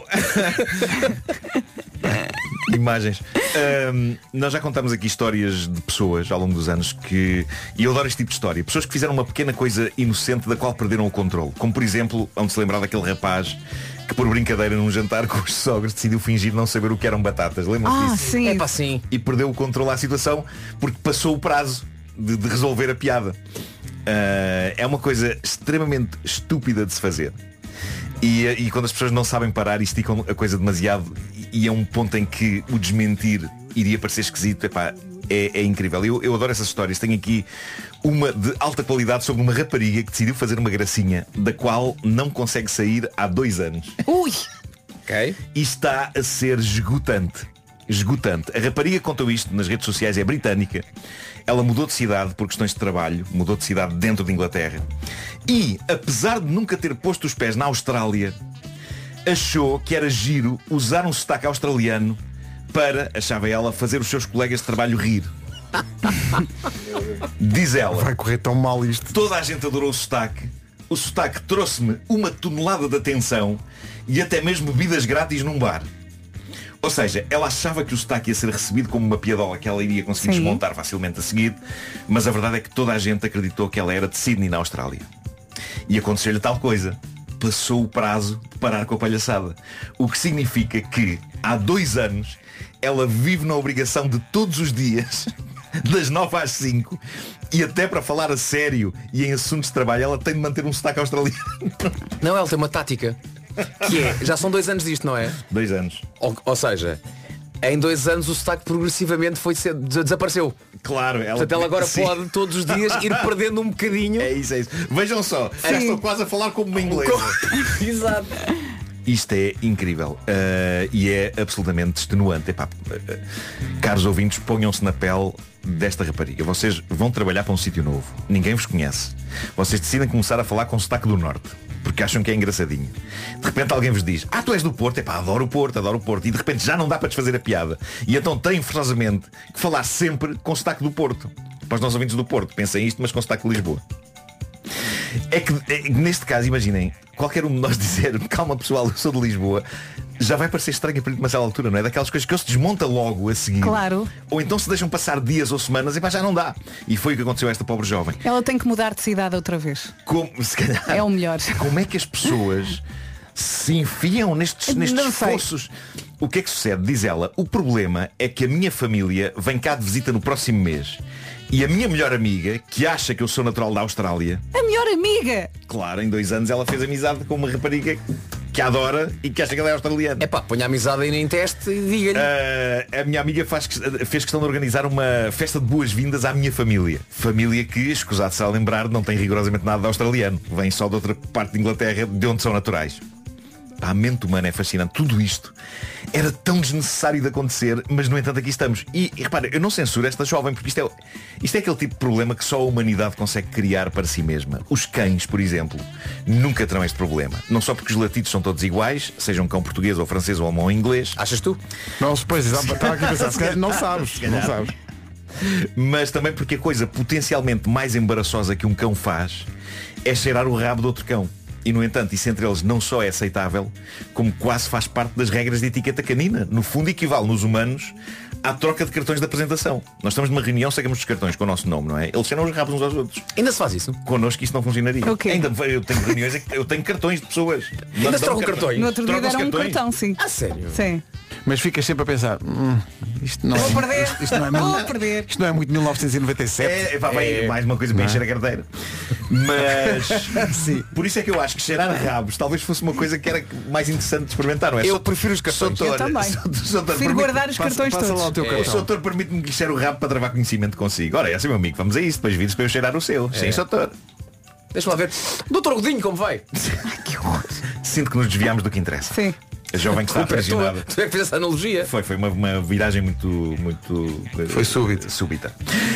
imagens. Nós já contamos aqui histórias de pessoas ao longo dos anos que, e eu adoro este tipo de história, pessoas que fizeram uma pequena coisa inocente da qual perderam o controle. Como por exemplo, onde se lembrar daquele rapaz que por brincadeira num jantar com os sogros decidiu fingir não saber o que eram batatas. Lembram-se disso? Sim. É pá, sim. E perdeu o controle à situação porque passou o prazo de resolver a piada. É uma coisa extremamente estúpida de se fazer. E quando as pessoas não sabem parar e esticam a coisa demasiado, e é um ponto em que o desmentir iria parecer esquisito, epá, é incrível. Eu adoro essas histórias. Tenho aqui uma de alta qualidade sobre uma rapariga que decidiu fazer uma gracinha da qual não consegue sair há 2 anos. Ui! Ok. E está a ser esgotante. A rapariga contou isto nas redes sociais, é britânica. Ela mudou de cidade por questões de trabalho, mudou de cidade dentro de Inglaterra. E, apesar de nunca ter posto os pés na Austrália, achou que era giro usar um sotaque australiano para, achava ela, fazer os seus colegas de trabalho rir. Diz ela, vai correr tão mal isto. Toda a gente adorou o sotaque. O sotaque trouxe-me 1 tonelada de atenção e até mesmo bebidas grátis num bar. Ou seja, ela achava que o sotaque ia ser recebido como uma piadola que ela iria conseguir desmontar facilmente a seguir, mas a verdade é que toda a gente acreditou que ela era de Sydney, na Austrália. E aconteceu-lhe tal coisa. Passou o prazo de parar com a palhaçada. O que significa que, há 2 anos, ela vive na obrigação de todos os dias, das 9 às 5, e até para falar a sério e em assuntos de trabalho, ela tem de manter um sotaque australiano. Não, ela tem uma tática. Que é, já são 2 anos disto, não é? 2 anos. Ou seja, em 2 anos o sotaque progressivamente desapareceu. Claro, portanto, ela agora pode todos os dias ir perdendo um bocadinho. É isso. Vejam só, já estou quase a falar como uma inglesa. Exato. Isto é incrível e é absolutamente extenuante. Epá, caros ouvintes, ponham-se na pele desta rapariga. Vocês vão trabalhar para um sítio novo. Ninguém vos conhece. Vocês decidem começar a falar com o sotaque do Norte, porque acham que é engraçadinho. De repente alguém vos diz, tu és do Porto. Epá, adoro o Porto. E de repente já não dá para desfazer a piada. E então têm forçosamente que falar sempre com o sotaque do Porto. Para os nossos ouvintes do Porto, pensem isto, mas com o sotaque de Lisboa. É que neste caso, imaginem, qualquer um de nós dizer, calma pessoal, eu sou de Lisboa, já vai parecer estranho a partir de uma certa altura, não é? Daquelas coisas que ele se desmonta logo a seguir. Claro. Ou então se deixam passar dias ou semanas e pá, já não dá. E foi o que aconteceu a esta pobre jovem. Ela tem que mudar de cidade outra vez. Se calhar, é o melhor. Como é que as pessoas se enfiam nestes fossos? O que é que sucede? Diz ela, o problema é que a minha família vem cá de visita no próximo mês. E a minha melhor amiga, que acha que eu sou natural da Austrália... A melhor amiga! Claro, em 2 anos ela fez amizade com uma rapariga que a adora e que acha que ela é australiana. É pá, põe a amizade aí em teste e diga-lhe. A minha amiga fez questão de organizar uma festa de boas-vindas à minha família. Família que, escusado-se a lembrar, não tem rigorosamente nada de australiano. Vem só de outra parte de Inglaterra, de onde são naturais. A mente humana é fascinante. Tudo isto era tão desnecessário de acontecer, mas no entanto aqui estamos. E repara, eu não censuro esta jovem, porque isto é aquele tipo de problema que só a humanidade consegue criar para si mesma. Os cães, por exemplo, nunca terão este problema. Não só porque os latidos são todos iguais, seja um cão português ou francês ou alemão ou inglês. Achas tu? Não, pois, estava aqui a pensar, se calhar não sabes. Não sabes. Mas também porque a coisa potencialmente mais embaraçosa que um cão faz é cheirar o rabo de outro cão. E, no entanto, isso entre eles não só é aceitável, como quase faz parte das regras de etiqueta canina. No fundo, equivale nos humanos à troca de cartões de apresentação. Nós estamos numa reunião, sacamos os cartões com o nosso nome, não é? Eles cheiram os rabos uns aos outros. Ainda se faz isso? Connosco isso não funcionaria. Okay. Ainda eu tenho reuniões em que eu tenho cartões de pessoas. Ainda se trocam cartões? No outro dia deram um cartão, sim. Ah, sério? Sim. Mas ficas sempre a pensar, isto não Vou perder. Vou perder. Isto não é muito 1997. Mais uma coisa para encher a carteira. Mas sim. Por isso é que eu acho que cheirar rabos talvez fosse uma coisa que era mais interessante de experimentar, não é? Eu prefiro os cartões. Eu também. Prefiro guardar os cartões todos. Lá o teu cartão. O doutor permite-me que lhe cheire o rabo para travar conhecimento consigo. Ora, é assim, meu amigo, vamos a isso, depois vires para eu cheirar o seu. Sim, doutor. Deixa-me lá ver. Doutor Godinho, como vai? Que horror. Sinto que nos desviámos do que interessa. Sim. A jovem que está aprisionada. Tu é que fez essa analogia? Foi uma viragem muito foi súbita.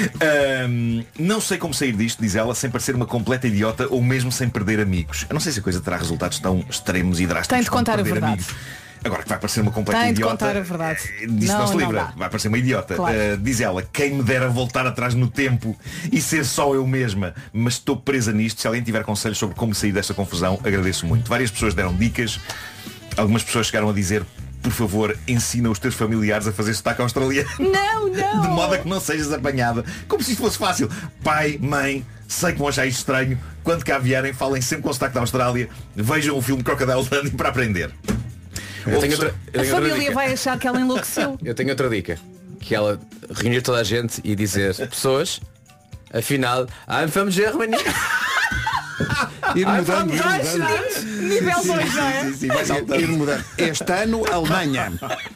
Não sei como sair disto, diz ela, sem parecer uma completa idiota ou mesmo sem perder amigos. Eu não sei se a coisa terá resultados tão extremos e drásticos. Tem de contar a verdade. Amigos. Agora que vai parecer uma completa Tem de idiota. contar a verdade. Disso não se livra. dá. Vai parecer uma idiota. Claro. Diz ela, quem me dera voltar atrás no tempo e ser só eu mesma. Mas estou presa nisto. Se alguém tiver conselhos sobre como sair desta confusão, agradeço muito. Várias pessoas deram dicas. Algumas pessoas chegaram a dizer, por favor, ensina os teus familiares a fazer sotaque australiano. Não. De modo a que não sejas apanhada. Como se isto fosse fácil. Pai, mãe, sei que vão achar isto estranho. Quando cá vierem, falem sempre com o sotaque da Austrália. Vejam o filme Crocodile Dundee para aprender. A família vai achar que ela enlouqueceu. Eu tenho outra dica. Que ela reunir toda a gente e dizer, pessoas, afinal, I'm from Germany. Ir mudando. Nível 2, não é? Sim, vai saltando. Ir mudando. Este ano, Alemanha.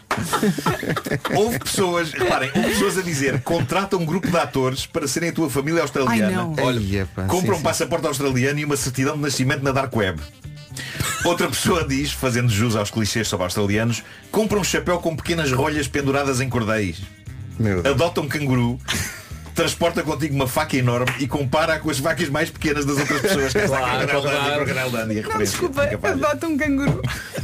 Houve pessoas, reparem, houve pessoas a dizer, contrata um grupo de atores para serem a tua família australiana. Ai, não. Olha, compra um passaporte australiano e uma certidão de nascimento na Dark Web. Outra pessoa diz, fazendo jus aos clichês sobre australianos, compra um chapéu com pequenas rolhas penduradas em cordéis. Adota um canguru, transporta contigo uma faca enorme e compara com as facas mais pequenas das outras pessoas. Que Não, desculpa, adota um canguru.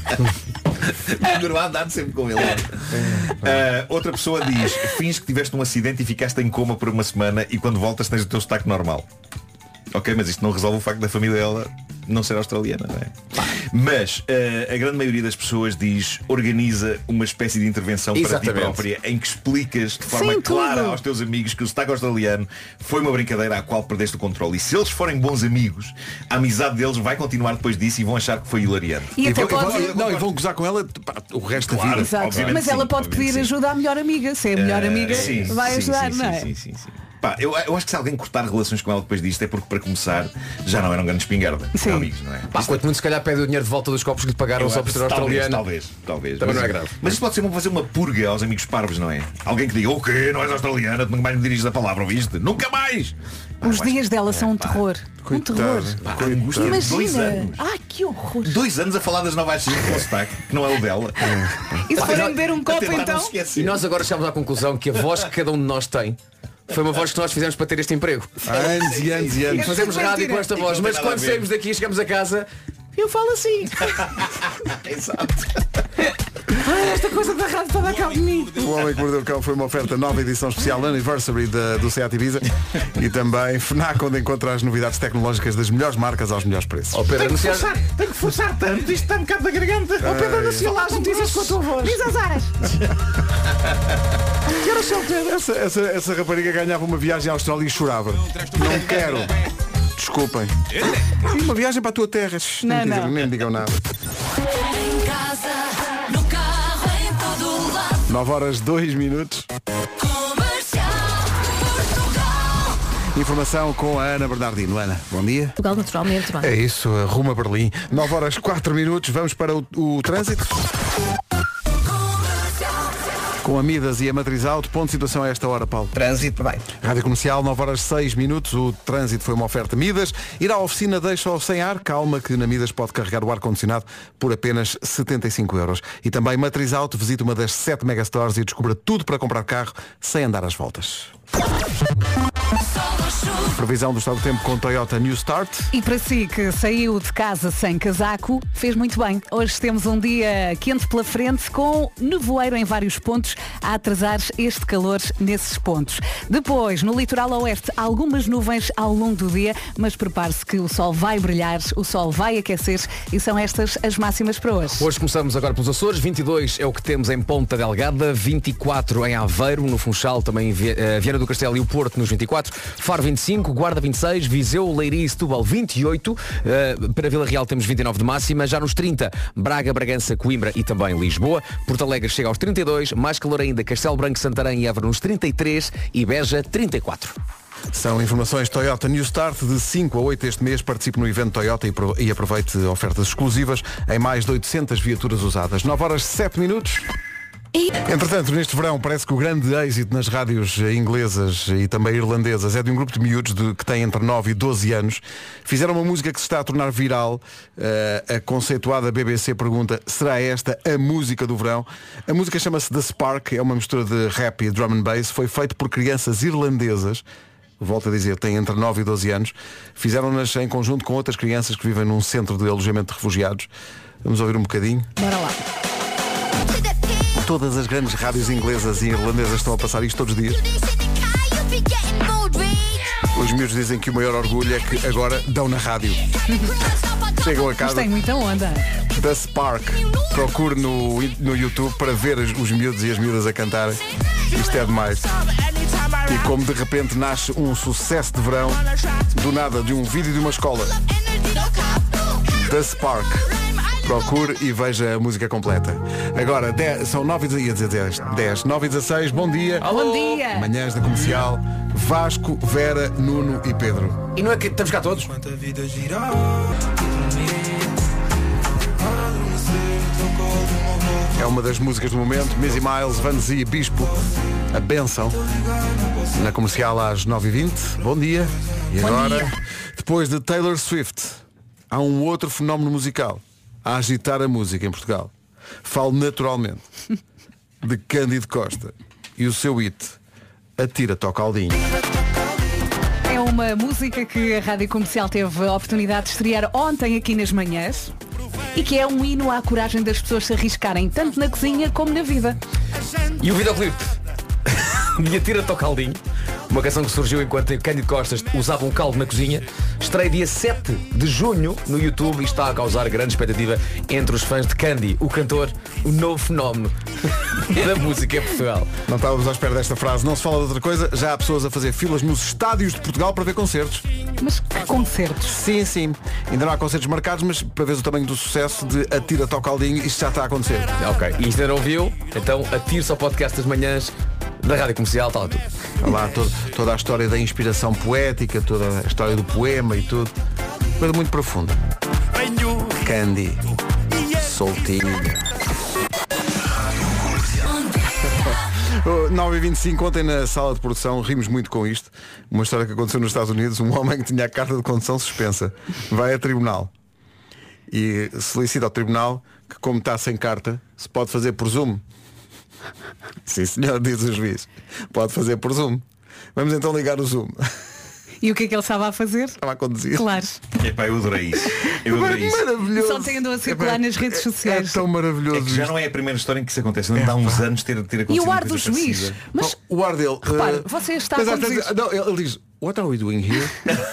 Canguru a andar sempre com ele. Outra pessoa diz, finge que tiveste um acidente e ficaste em coma por uma semana e quando voltas tens o teu sotaque normal. Ok, mas isto não resolve o facto da família dela não ser australiana, não é? Mas a grande maioria das pessoas diz, organiza uma espécie de intervenção para ti própria em que explicas de forma clara aos teus amigos que o sotaque australiano foi uma brincadeira à qual perdeste o controle. E se eles forem bons amigos, a amizade deles vai continuar depois disso e vão achar que foi hilariante. E vão gozar com ela o resto da vida. Exato. Mas ela pode pedir ajuda à melhor amiga. Se é a melhor amiga, vai ajudar, não é? Sim. Pá, eu acho que se alguém cortar relações com ela depois disto é porque, para começar, já não era um grande espingarda. Sim. Amigos, não é? Pá, quanto muito se calhar pede o dinheiro de volta dos copos que lhe pagaram só por ser australiano. Talvez. Também não é grave. Mas isto pode ser fazer uma purga aos amigos parvos, não é? Alguém que diga, o quê? Não és australiana, tu nunca mais me diriges a palavra, ouviste? Nunca mais! Os dias dela são um terror. Um terror. Imagina. 2 anos. Ai, que horror. 2 anos a falar das novas China com o sotaque, que não é o dela. E se forem beber um copo então? E nós agora chegamos à conclusão que a voz que cada um de nós tem foi uma voz que nós fizemos para ter este emprego. Anos e anos e anos. Fazemos rádio com esta voz, mas quando saímos daqui, chegamos a casa, eu falo assim. Exato. Esta coisa da rádio está a dar cabo de mim. O Homem que Mordeu o Cão foi uma oferta, nova edição especial Anniversary do Seat Ibiza e também FNAC, onde encontra as novidades tecnológicas das melhores marcas aos melhores preços. Tenho que forçar tanto, isto está um bocado da garganta. Ó Pedro, anuncia lá as notícias com a tua voz. Diz as aras. Quero ser Pedro. Essa rapariga ganhava uma viagem à Austrália e chorava. Não quero. Desculpem. E uma viagem para a tua terra. Nem me digam nada. Em casa, no carro, em todo lado. 9h02. Informação com a Ana Bernardino. Ana, bom dia. Portugal naturalmente. Bom. É isso, rumo a Berlim. 9h04. Vamos para o trânsito. Com a Midas e a Matriz Auto, ponto de situação a esta hora, Paulo. Trânsito, bem. Rádio Comercial, 9h06. O trânsito foi uma oferta Midas. Ir à oficina deixa-o sem ar. Calma que na Midas pode carregar o ar-condicionado por apenas 75 €. E também Matriz Auto, visita uma das 7 megastores e descubra tudo para comprar carro sem andar às voltas. Previsão do estado do tempo com Toyota New Start. E para si que saiu de casa sem casaco, fez muito bem. Hoje temos um dia quente pela frente com nevoeiro em vários pontos a atrasar este calor nesses pontos. Depois, no litoral oeste, algumas nuvens ao longo do dia, mas prepare-se que o sol vai brilhar, o sol vai aquecer e são estas as máximas para hoje. Hoje começamos agora pelos Açores. 22 é o que temos em Ponta Delgada, 24 em Aveiro, no Funchal, também Viana do Castelo e o Porto nos 24, Faro 25, Guarda 26, Viseu, Leiria e Setúbal 28, para Vila Real temos 29 de máxima, já nos 30, Braga, Bragança, Coimbra e também Lisboa, Porto Alegre chega aos 32, mais calor ainda Castelo Branco, Santarém e Évora nos 33 e Beja 34. São informações Toyota New Start. De 5 a 8 este mês participe no evento Toyota e aproveite ofertas exclusivas em mais de 800 viaturas usadas. 9h07. Entretanto, neste verão parece que o grande êxito nas rádios inglesas e também irlandesas é de um grupo de miúdos que tem entre 9 e 12 anos. Fizeram uma música que se está a tornar viral. A conceituada BBC pergunta, será esta a música do verão? A música chama-se The Spark, é uma mistura de rap e drum and bass. Foi feito por crianças irlandesas. Volto a dizer, tem entre 9 e 12 anos. Fizeram-nas em conjunto com outras crianças que vivem num centro de alojamento de refugiados. Vamos ouvir um bocadinho. Bora lá. Todas as grandes rádios inglesas e irlandesas estão a passar isto todos os dias. Os miúdos dizem que o maior orgulho é que agora dão na rádio. Chegam a casa. Mas tem muita onda. The Spark. Procure no YouTube para ver os miúdos e as miúdas a cantarem. Isto é demais. E como de repente nasce um sucesso de verão, do nada, de um vídeo de uma escola. The Spark. Procure e veja a música completa. Agora, são 9h16. Bom dia. Bom dia. Manhãs da Comercial. Vasco, Vera, Nuno e Pedro. E não é que estamos cá todos? É uma das músicas do momento. Missy Miles, Vanzi, Bispo, A Bênção. Na Comercial às 9h20. Bom dia. E agora, depois de Taylor Swift, há um outro fenómeno musical a agitar a música em Portugal. Falo naturalmente de Cândido Costa e o seu hit Atira-te ao Caldinho. É uma música que a Rádio Comercial teve a oportunidade de estrear ontem aqui nas manhãs e que é um hino à coragem das pessoas se arriscarem tanto na cozinha como na vida. E o videoclipe de Atira-te ao Caldinho, uma canção que surgiu enquanto Cândido Costas usava um caldo na cozinha, estreia dia 7 de junho no YouTube e está a causar grande expectativa entre os fãs de Candy, o cantor, o novo fenómeno da música em Portugal. Não estávamos à espera desta frase. Não se fala de outra coisa. Já há pessoas a fazer filas nos estádios de Portugal para ver concertos. Mas que concertos? Sim, sim. Ainda não há concertos marcados, mas para ver o tamanho do sucesso de Atira-te ao Caldinho, isto já está a acontecer. Ok, e isto ainda não ouviu? Então atire-se ao podcast das manhãs da Rádio Comercial, está lá tudo. Lá toda a história da inspiração poética, toda a história do poema e tudo. Coisa muito profunda. Candy, soltinha. 9h25, ontem na sala de produção rimos muito com isto. Uma história que aconteceu nos Estados Unidos. Um homem que tinha a carta de condução suspensa vai a tribunal e solicita ao tribunal que, como está sem carta, se pode fazer por Zoom. Sim senhor, diz o juiz. Pode fazer por Zoom. Vamos então ligar o Zoom. E o que é que ele estava a fazer? Estava a conduzir. Claro. Epá, eu adorei isso. Maravilhoso. Só tem andado a circular nas redes sociais. É tão maravilhoso. É que já não é a primeira história em que isso acontece. Não dá uns anos ter acontecido. E o ar do uma coisa juiz? parecida. Mas o ar dele. repare, você está a conduzir. Não, ele diz, what are we doing here?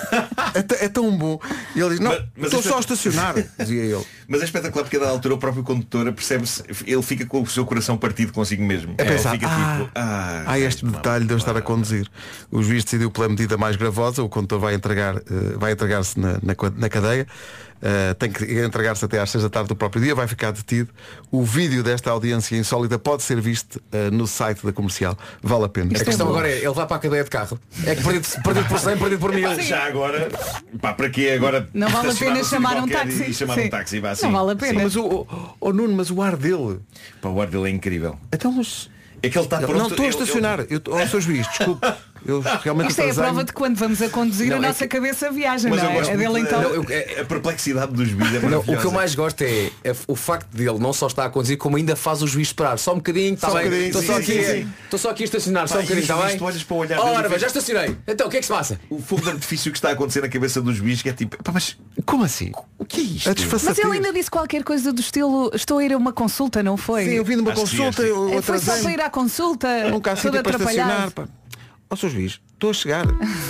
É tão bom. E ele diz, não, estou só a estacionar, dizia ele. Mas é espetacular porque a dada altura o próprio condutor percebe-se, ele fica com o seu coração partido consigo mesmo. É pensar, ele fica tipo, este detalhe de eu estar a conduzir. O juiz decidiu pela medida mais gravosa, o condutor vai entregar-se na cadeia. Tem que entregar-se até às 6 da tarde do próprio dia, vai ficar detido. O vídeo desta audiência insólita pode ser visto no site da Comercial. Vale a pena. A questão agora é, ele vai para a cadeia de carro. É que perdido por 100, perdido por 1000. Já agora, para que agora não vale a pena chamar um táxi. E chamar um táxi, vá, não vale a pena. Mas Nuno, mas o ar dele. Pá, o ar dele é incrível. Então, mas... É que ele está pronto. Não, estou a estacionar. Seu juiz, desculpe. Eu realmente isto é a prova de quando vamos a conduzir a nossa cabeça viaja, não é? A dele então. A perplexidade do juiz é maravilhosa. O que eu mais gosto é o facto dele não só estar a conduzir, como ainda faz o juiz esperar. Só um bocadinho, está bem? Estou só aqui a estacionar, só um bocadinho, está bem? Tu olhas para o olhar ora, mas já estacionei. Então, o que é que se passa? O fogo de artifício que está a acontecer na cabeça do juiz, que é tipo, pá, mas como assim? O que é isto? Mas ele ainda disse qualquer coisa do estilo, estou a ir a uma consulta, não foi? Sim, eu vim de uma consulta. Foi só para ir à consulta. Nunca há sítio para estacionar. Ó seu juiz, estou a chegar.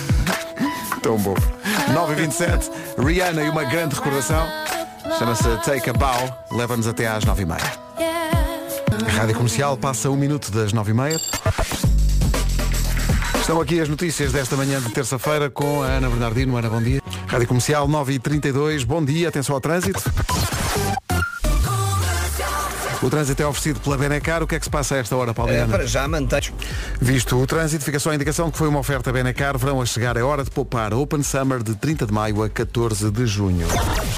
Tão bom. 9h27, Rihanna e uma grande recordação. Chama-se Take a Bow. Leva-nos até às 9h30. A Rádio Comercial passa 1 minuto das 9h30. Estão aqui as notícias desta manhã de terça-feira com a Ana Bernardino. Ana, bom dia. Rádio Comercial 9h32. Bom dia, atenção ao trânsito. O trânsito é oferecido pela Benecar. O que é que se passa a esta hora, Pauliana? Para já mantém. Visto o trânsito, fica só a indicação que foi uma oferta Benecar. Verão a chegar, é hora de poupar. Open Summer de 30 de maio a 14 de junho.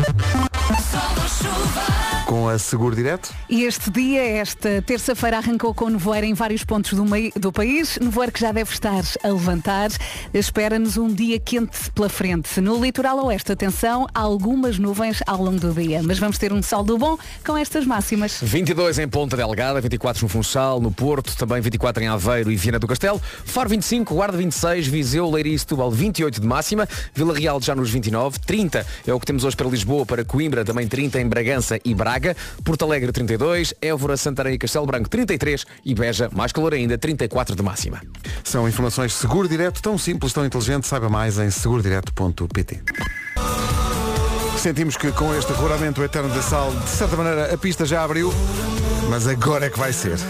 Com a Seguro Direto. E este dia, esta terça-feira, arrancou com nevoeiro em vários pontos do país. Nevoeiro que já deve estar a levantar. Espera-nos um dia quente pela frente. No litoral oeste, atenção, há algumas nuvens ao longo do dia. Mas vamos ter um sol do bom com estas máximas. 22 em Ponta Delgada, 24 no Funchal, no Porto, também 24 em Aveiro e Viana do Castelo. Faro 25, Guarda 26, Viseu, Leiria e Setúbal 28 de máxima. Vila Real já nos 29, 30 é o que temos hoje para Lisboa, para Coimbra, também 30 em Bragança e Braga. Braga, Porto Alegre 32, Évora, Santarém e Castelo Branco 33 e Beja, mais calor ainda, 34 de máxima. São informações Seguro Direto, tão simples, tão inteligente, saiba mais em segurodireto.pt. Sentimos que com este regulamento eterno da sal, de certa maneira, a pista já abriu, mas agora é que vai ser.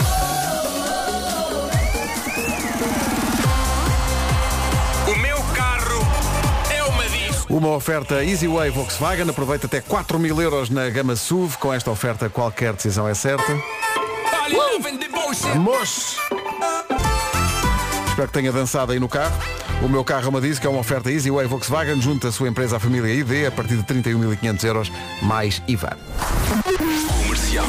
Uma oferta Easyway Volkswagen, aproveita até 4.000 euros na gama SUV. Com esta oferta qualquer decisão é certa. Vamos! Espero que tenha dançado aí no carro. O meu carro é uma Disco, é uma oferta Easyway Volkswagen, junto à sua empresa à família ID, a partir de 31.500 euros, mais IVA. Comercial.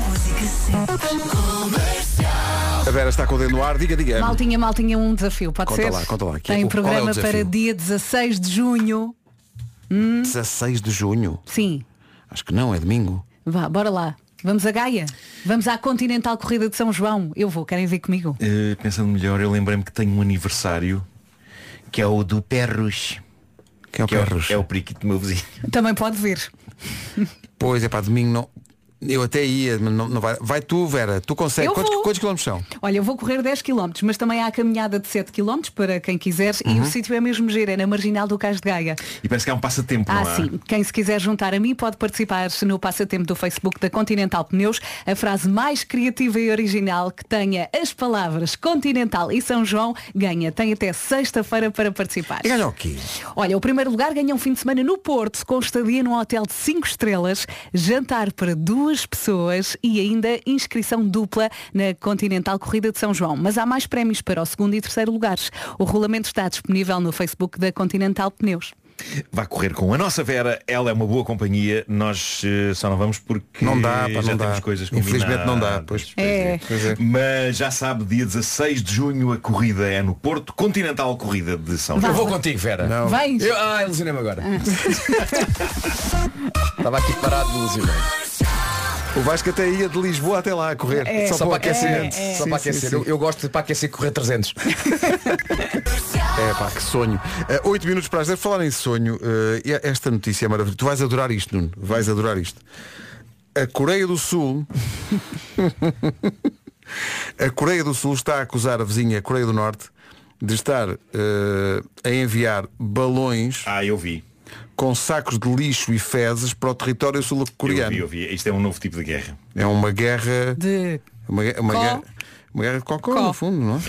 A Vera está com o dedo no ar, diga. Maltinha, um desafio, pode Conta ser? lá. Tem programa para dia 16 de junho. 16 de junho? Sim. Acho que não, é domingo. Vá, bora lá. Vamos a Gaia. Vamos à Continental Corrida de São João. Eu vou, querem vir comigo? Pensando melhor, eu lembrei-me que tenho um aniversário que é o do Perros. Que é o Perros? É o periquito do meu vizinho. Também pode vir. Pois é, pá, domingo não. Eu até ia, mas não vai. Vai tu, Vera, tu consegues. Quantos quilómetros são? Olha, eu vou correr 10 km, mas também há a caminhada de 7 km para quem quiser e o sítio é mesmo giro, é na Marginal do Cais de Gaia. E parece que é um passatempo, não é? Sim. Quem se quiser juntar a mim pode participar no passatempo do Facebook da Continental Pneus. A frase mais criativa e original que tenha as palavras Continental e São João ganha. Tem até sexta-feira para participar. E ganha o quê? Olha, o primeiro lugar ganha um fim de semana no Porto, com estadia num hotel de 5 estrelas, jantar para 2 pessoas e ainda inscrição dupla na Continental Corrida de São João. Mas há mais prémios para o segundo e terceiro lugares. O regulamento está disponível no Facebook da Continental Pneus. Vá correr com a nossa Vera, ela é uma boa companhia. Nós só não vamos porque não dá, já não temos dá. coisas combinadas. Infelizmente não dá, pois. Mas já sabe, dia 16 de junho a corrida é no Porto, Continental Corrida de São João. Eu vou contigo, Vera. Não. Vens? Ilusionei-me agora. Estava aqui parado de ilusionar. O Vasco até ia de Lisboa até lá a correr. Só para aquecer. Só para aquecer. Eu gosto de para aquecer correr 300. É pá, que sonho. 8 minutos para as 10. Falar em sonho, esta notícia é maravilhosa. Tu vais adorar isto, Nuno. Vais adorar isto. A Coreia do Sul a Coreia do Sul está a acusar a vizinha Coreia do Norte de estar a enviar balões eu vi com sacos de lixo e fezes para o território sul-coreano. Eu vi. Isto é um novo tipo de guerra. É uma guerra de uma guerra de cocó, no fundo, não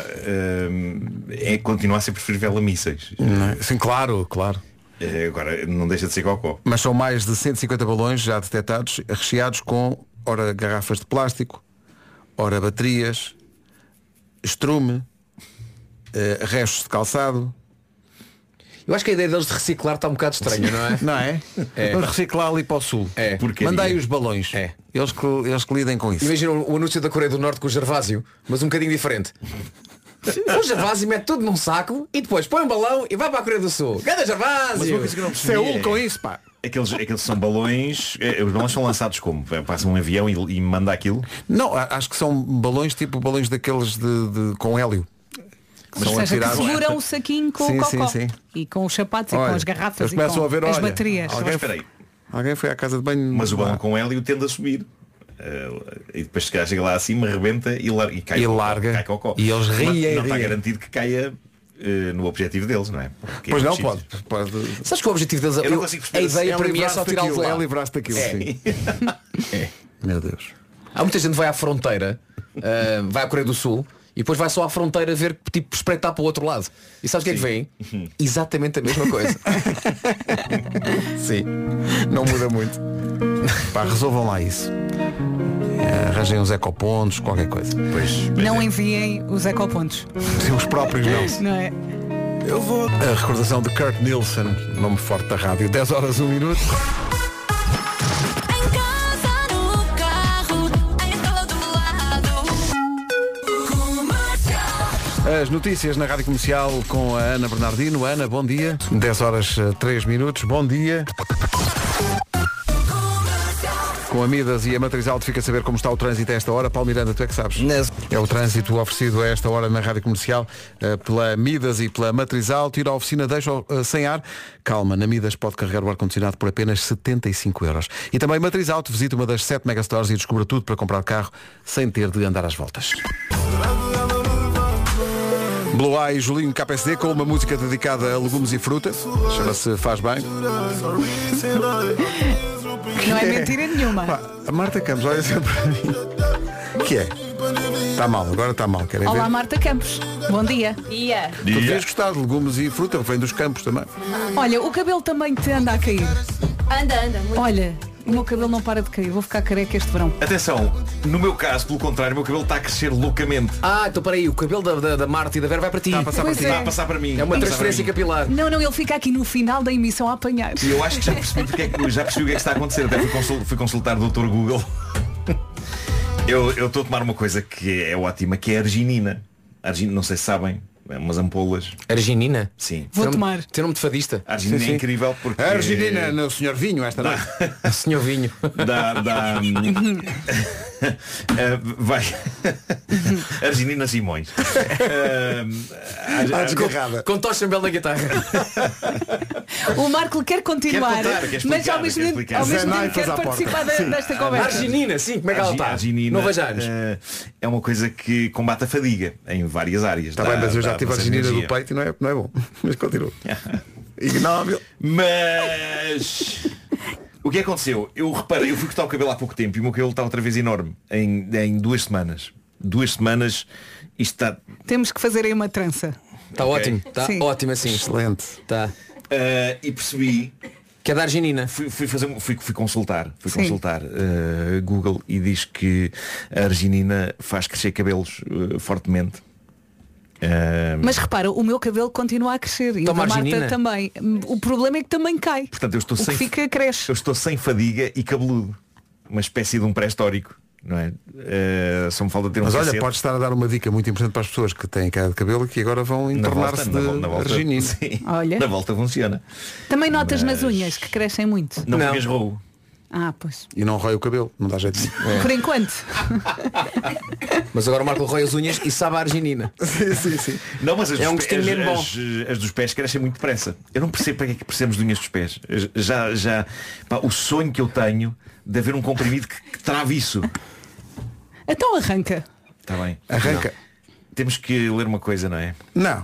é? Continua a ser preferível a mísseis. Sim, claro. Agora não deixa de ser cocó. Mas são mais de 150 balões já detectados, recheados com, ora, garrafas de plástico, ora, baterias, estrume, restos de calçado. Eu acho que a ideia deles de reciclar está um bocado estranha, não é? Não é? Vamos reciclar ali para o sul. Mandei os balões. Eles que lidem com isso. Imagina o anúncio da Coreia do Norte com o Gervásio, mas um bocadinho diferente. O Gervásio mete tudo num saco e depois põe um balão e vai para a Coreia do Sul. Ganda Gervásio! Seul com isso, pá. Aqueles são balões. Os balões são lançados como? Passa um avião e manda aquilo? Não, acho que são balões tipo balões daqueles com hélio. Mas ou seja, que seguram o saquinho com o cocó. Sim. E com os sapatos e com as garrafas e com a ver, as baterias. Alguém foi à casa de banho. Mas o balão com hélio tende a subir. E depois se calhar chega lá acima, rebenta e cai larga. Cocó. E eles riem. Não está garantido que caia no objetivo deles, não é? Porque pois não, pode. Sabes que o objetivo deles é a ideia para mim é só tirar o lá. É livrar-se daquilo, sim. Meu Deus. Há muita gente que vai à fronteira, vai à Coreia do Sul e depois vai só à fronteira ver, tipo, espreitar para o outro lado. E sabes o que é que vem? Exatamente a mesma coisa. Sim. Não muda muito. Pá, resolvam lá isso. Arranjem uns ecopontos, qualquer coisa. Não enviem os ecopontos. Os próprios não. Não é? Eu vou. A recordação de Kurt Nielsen, nome forte da rádio. 10 horas, 1 minuto. As notícias na Rádio Comercial com a Ana Bernardino. Ana, bom dia. 10 horas 3 minutos. Bom dia. Com a Midas e a Matriz Alto fica a saber como está o trânsito a esta hora. Paulo Miranda, tu é que sabes. É o trânsito oferecido a esta hora na Rádio Comercial pela Midas e pela Matriz Alto. Ir à oficina deixa sem ar. Calma, na Midas pode carregar o ar-condicionado por apenas 75 €. E também Matriz Alto, visita uma das 7 megastores e descubra tudo para comprar carro sem ter de andar às voltas. Blue Eye e Julinho KPSD com uma música dedicada a legumes e fruta. Chama-se Faz Bem. Não é mentira nenhuma. Pá, a Marta Campos, olha sempre para mim. Que é? Está mal, agora está mal. Querem Olá, ver? Marta Campos. Bom dia. Dia. Tu devias gostar de legumes e fruta, vem dos campos também. Olha, o cabelo também te anda a cair. Anda. Muito. Olha, o meu cabelo não para de cair. Vou ficar careca este verão. Atenção, no meu caso, pelo contrário, o meu cabelo está a crescer loucamente. Então para aí, o cabelo da Marta e da Vera vai para ti. Está a passar para ti. Está a passar para mim. É uma Está a transferência passar para mim. capilar. Não, ele fica aqui no final da emissão a apanhar. E eu acho que já percebi o que é que está a acontecer. Até fui consultar o Dr. Google. Eu estou a tomar uma coisa que é ótima, que é a arginina. Não sei se sabem, umas ampolas. Arginina? Sim. Vou tomar. Tem nome de fadista. A arginina é incrível porque... A arginina no Sr. Vinho esta noite. Senhor Vinho. Vai. Arginina Simões. Desgarrada. Com tocha bela na guitarra. O Marco quer continuar, Quer contar, quer explicar, mas ao mesmo quer tempo explicar. Zé quer Naifas à participar porta. desta conversa. Arginina, sim, como é que ela está? Arginina, Não vejo anos. é uma coisa que combate a fadiga em várias áreas. Está bem, mas eu já tive a arginina do peito e não é bom. Mas continua. Ignóbil. Mas o que aconteceu? Eu reparei, eu fui cortar o cabelo há pouco tempo e o meu cabelo está outra vez enorme. Em 2 semanas. 2 semanas isto está. Temos que fazer aí uma trança. Está ótimo. Está ótimo assim. Excelente. Tá. E percebi. Que é da arginina. Fui consultar Google e diz que a arginina faz crescer cabelos fortemente. Mas repara, o meu cabelo continua a crescer e o da Marta arginina? também. O problema é que também cai. Portanto, eu estou o que fica cresce. Eu estou sem fadiga e cabeludo. Uma espécie de um pré-histórico. Não é? Só me falta ter um Mas olha, cacete. podes estar a dar uma dica muito importante para as pessoas que têm queda de cabelo e que agora vão internar-se de arginina. Sim, Olha. na volta funciona. Também notas nas unhas que crescem muito. Não porque as roo. Pois. E não rói o cabelo, não dá jeito. Por enquanto. Mas agora o Marco rói as unhas e sabe a arginina. Sim. Não, mas É um gostinho mesmo bom. as dos pés crescem muito depressa. Eu não percebo para que é que precisamos de unhas dos pés. O sonho que eu tenho de haver um comprimido que trave isso. Então arranca. Está bem. Arranca. Não. Temos que ler uma coisa, não é? Não.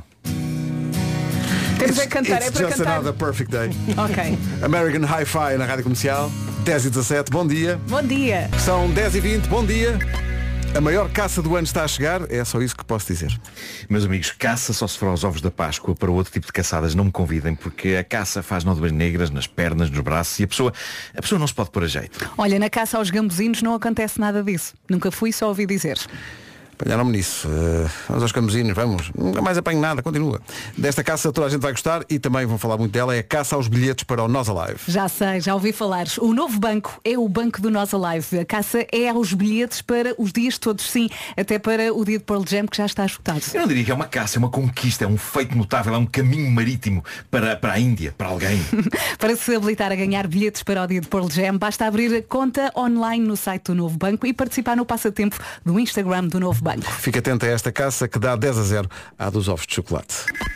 Temos a cantar, é It's para just cantar. another perfect day. Ok. American Hi-Fi na Rádio Comercial. 10h17, bom dia. Bom dia. São 10h20, bom dia. A maior caça do ano está a chegar, é só isso que posso dizer. Meus amigos, caça só se for aos ovos da Páscoa. Para outro tipo de caçadas não me convidem, porque a caça faz nódoas negras nas pernas, nos braços e a pessoa não se pode pôr a jeito. Olha, na caça aos gambuzinos não acontece nada disso. Nunca fui, só ouvi dizer. Apanharam-me nisso. Vamos aos camusinhos, vamos. Nunca mais apanho nada, continua. Desta caça toda a gente vai gostar e também vão falar muito dela, é a caça aos bilhetes para o Nós Alive. Já sei, já ouvi falar. O novo banco é o banco do Nós Alive. A caça é aos bilhetes para os dias todos, sim. Até para o dia de Pearl Jam, que já está esgotado. Eu não diria que é uma caça, é uma conquista, é um feito notável, é um caminho marítimo para a Índia, para alguém. Para se habilitar a ganhar bilhetes para o dia de Pearl Jam, basta abrir a conta online no site do novo banco e participar no passatempo do Instagram do novo banco. Fica atento a esta caça que dá 10-0 à dos ovos de chocolate.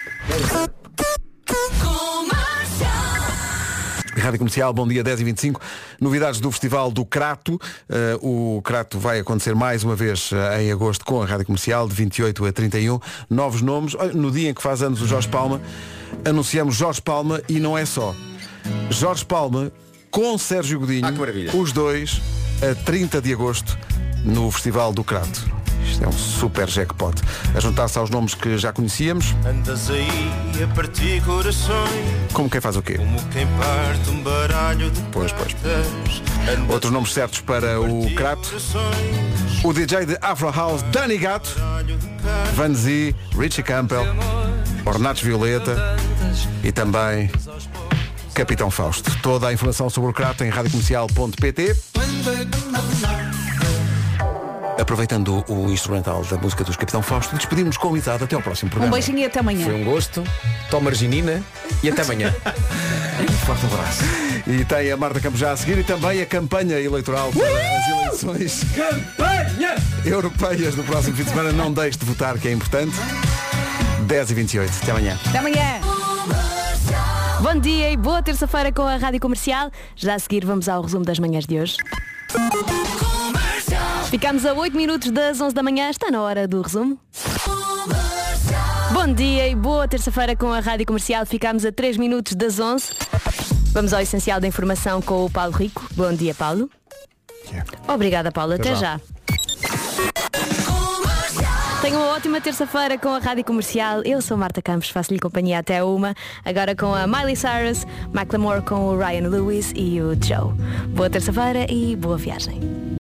Rádio Comercial, bom dia, 10h25. Novidades do Festival do Crato. O Crato vai acontecer mais uma vez em agosto com a Rádio Comercial, de 28 a 31. Novos nomes. No dia em que faz anos o Jorge Palma, anunciamos Jorge Palma e não é só. Jorge Palma com Sérgio Godinho, que maravilha. os dois, a 30 de agosto, no Festival do Crato. Isto é um super jackpot. A juntar-se aos nomes que já conhecíamos. Andas aí a partir corações. Como quem faz o quê? Como quem parte um baralho de Pois. Outros nomes certos para o Crato. O DJ de Afro House, Dani Gato, Vanzi, Richie Campbell, Ornatos Violeta e também Capitão Fausto. Toda a informação sobre o Crato em radiocomercial.pt. Aproveitando o instrumental da música dos Capitão Fausto, despedimos-nos com amizade. Até ao próximo programa. Um beijinho e até amanhã. Foi um gosto. Toma arginina e até amanhã. Um forte abraço. E tem a Marta Campos já a seguir e também a campanha eleitoral para as eleições europeias do próximo fim de semana. Não deixe de votar, que é importante. 10h28. Até amanhã. Até amanhã. Bom dia e boa terça-feira com a Rádio Comercial. Já a seguir vamos ao resumo das manhãs de hoje. Ficamos a 8 minutos das 11 da manhã. Está na hora do resumo. Bom dia e boa terça-feira com a Rádio Comercial. Ficamos a 3 minutos das 11. Vamos ao essencial da informação com o Paulo Rico. Bom dia, Paulo. Obrigada, Paulo. Até já. Tenham uma ótima terça-feira com a Rádio Comercial. Eu sou Marta Campos, faço-lhe companhia até uma. Agora com a Miley Cyrus, Macklemore com o Ryan Lewis e o Joe. Boa terça-feira e boa viagem.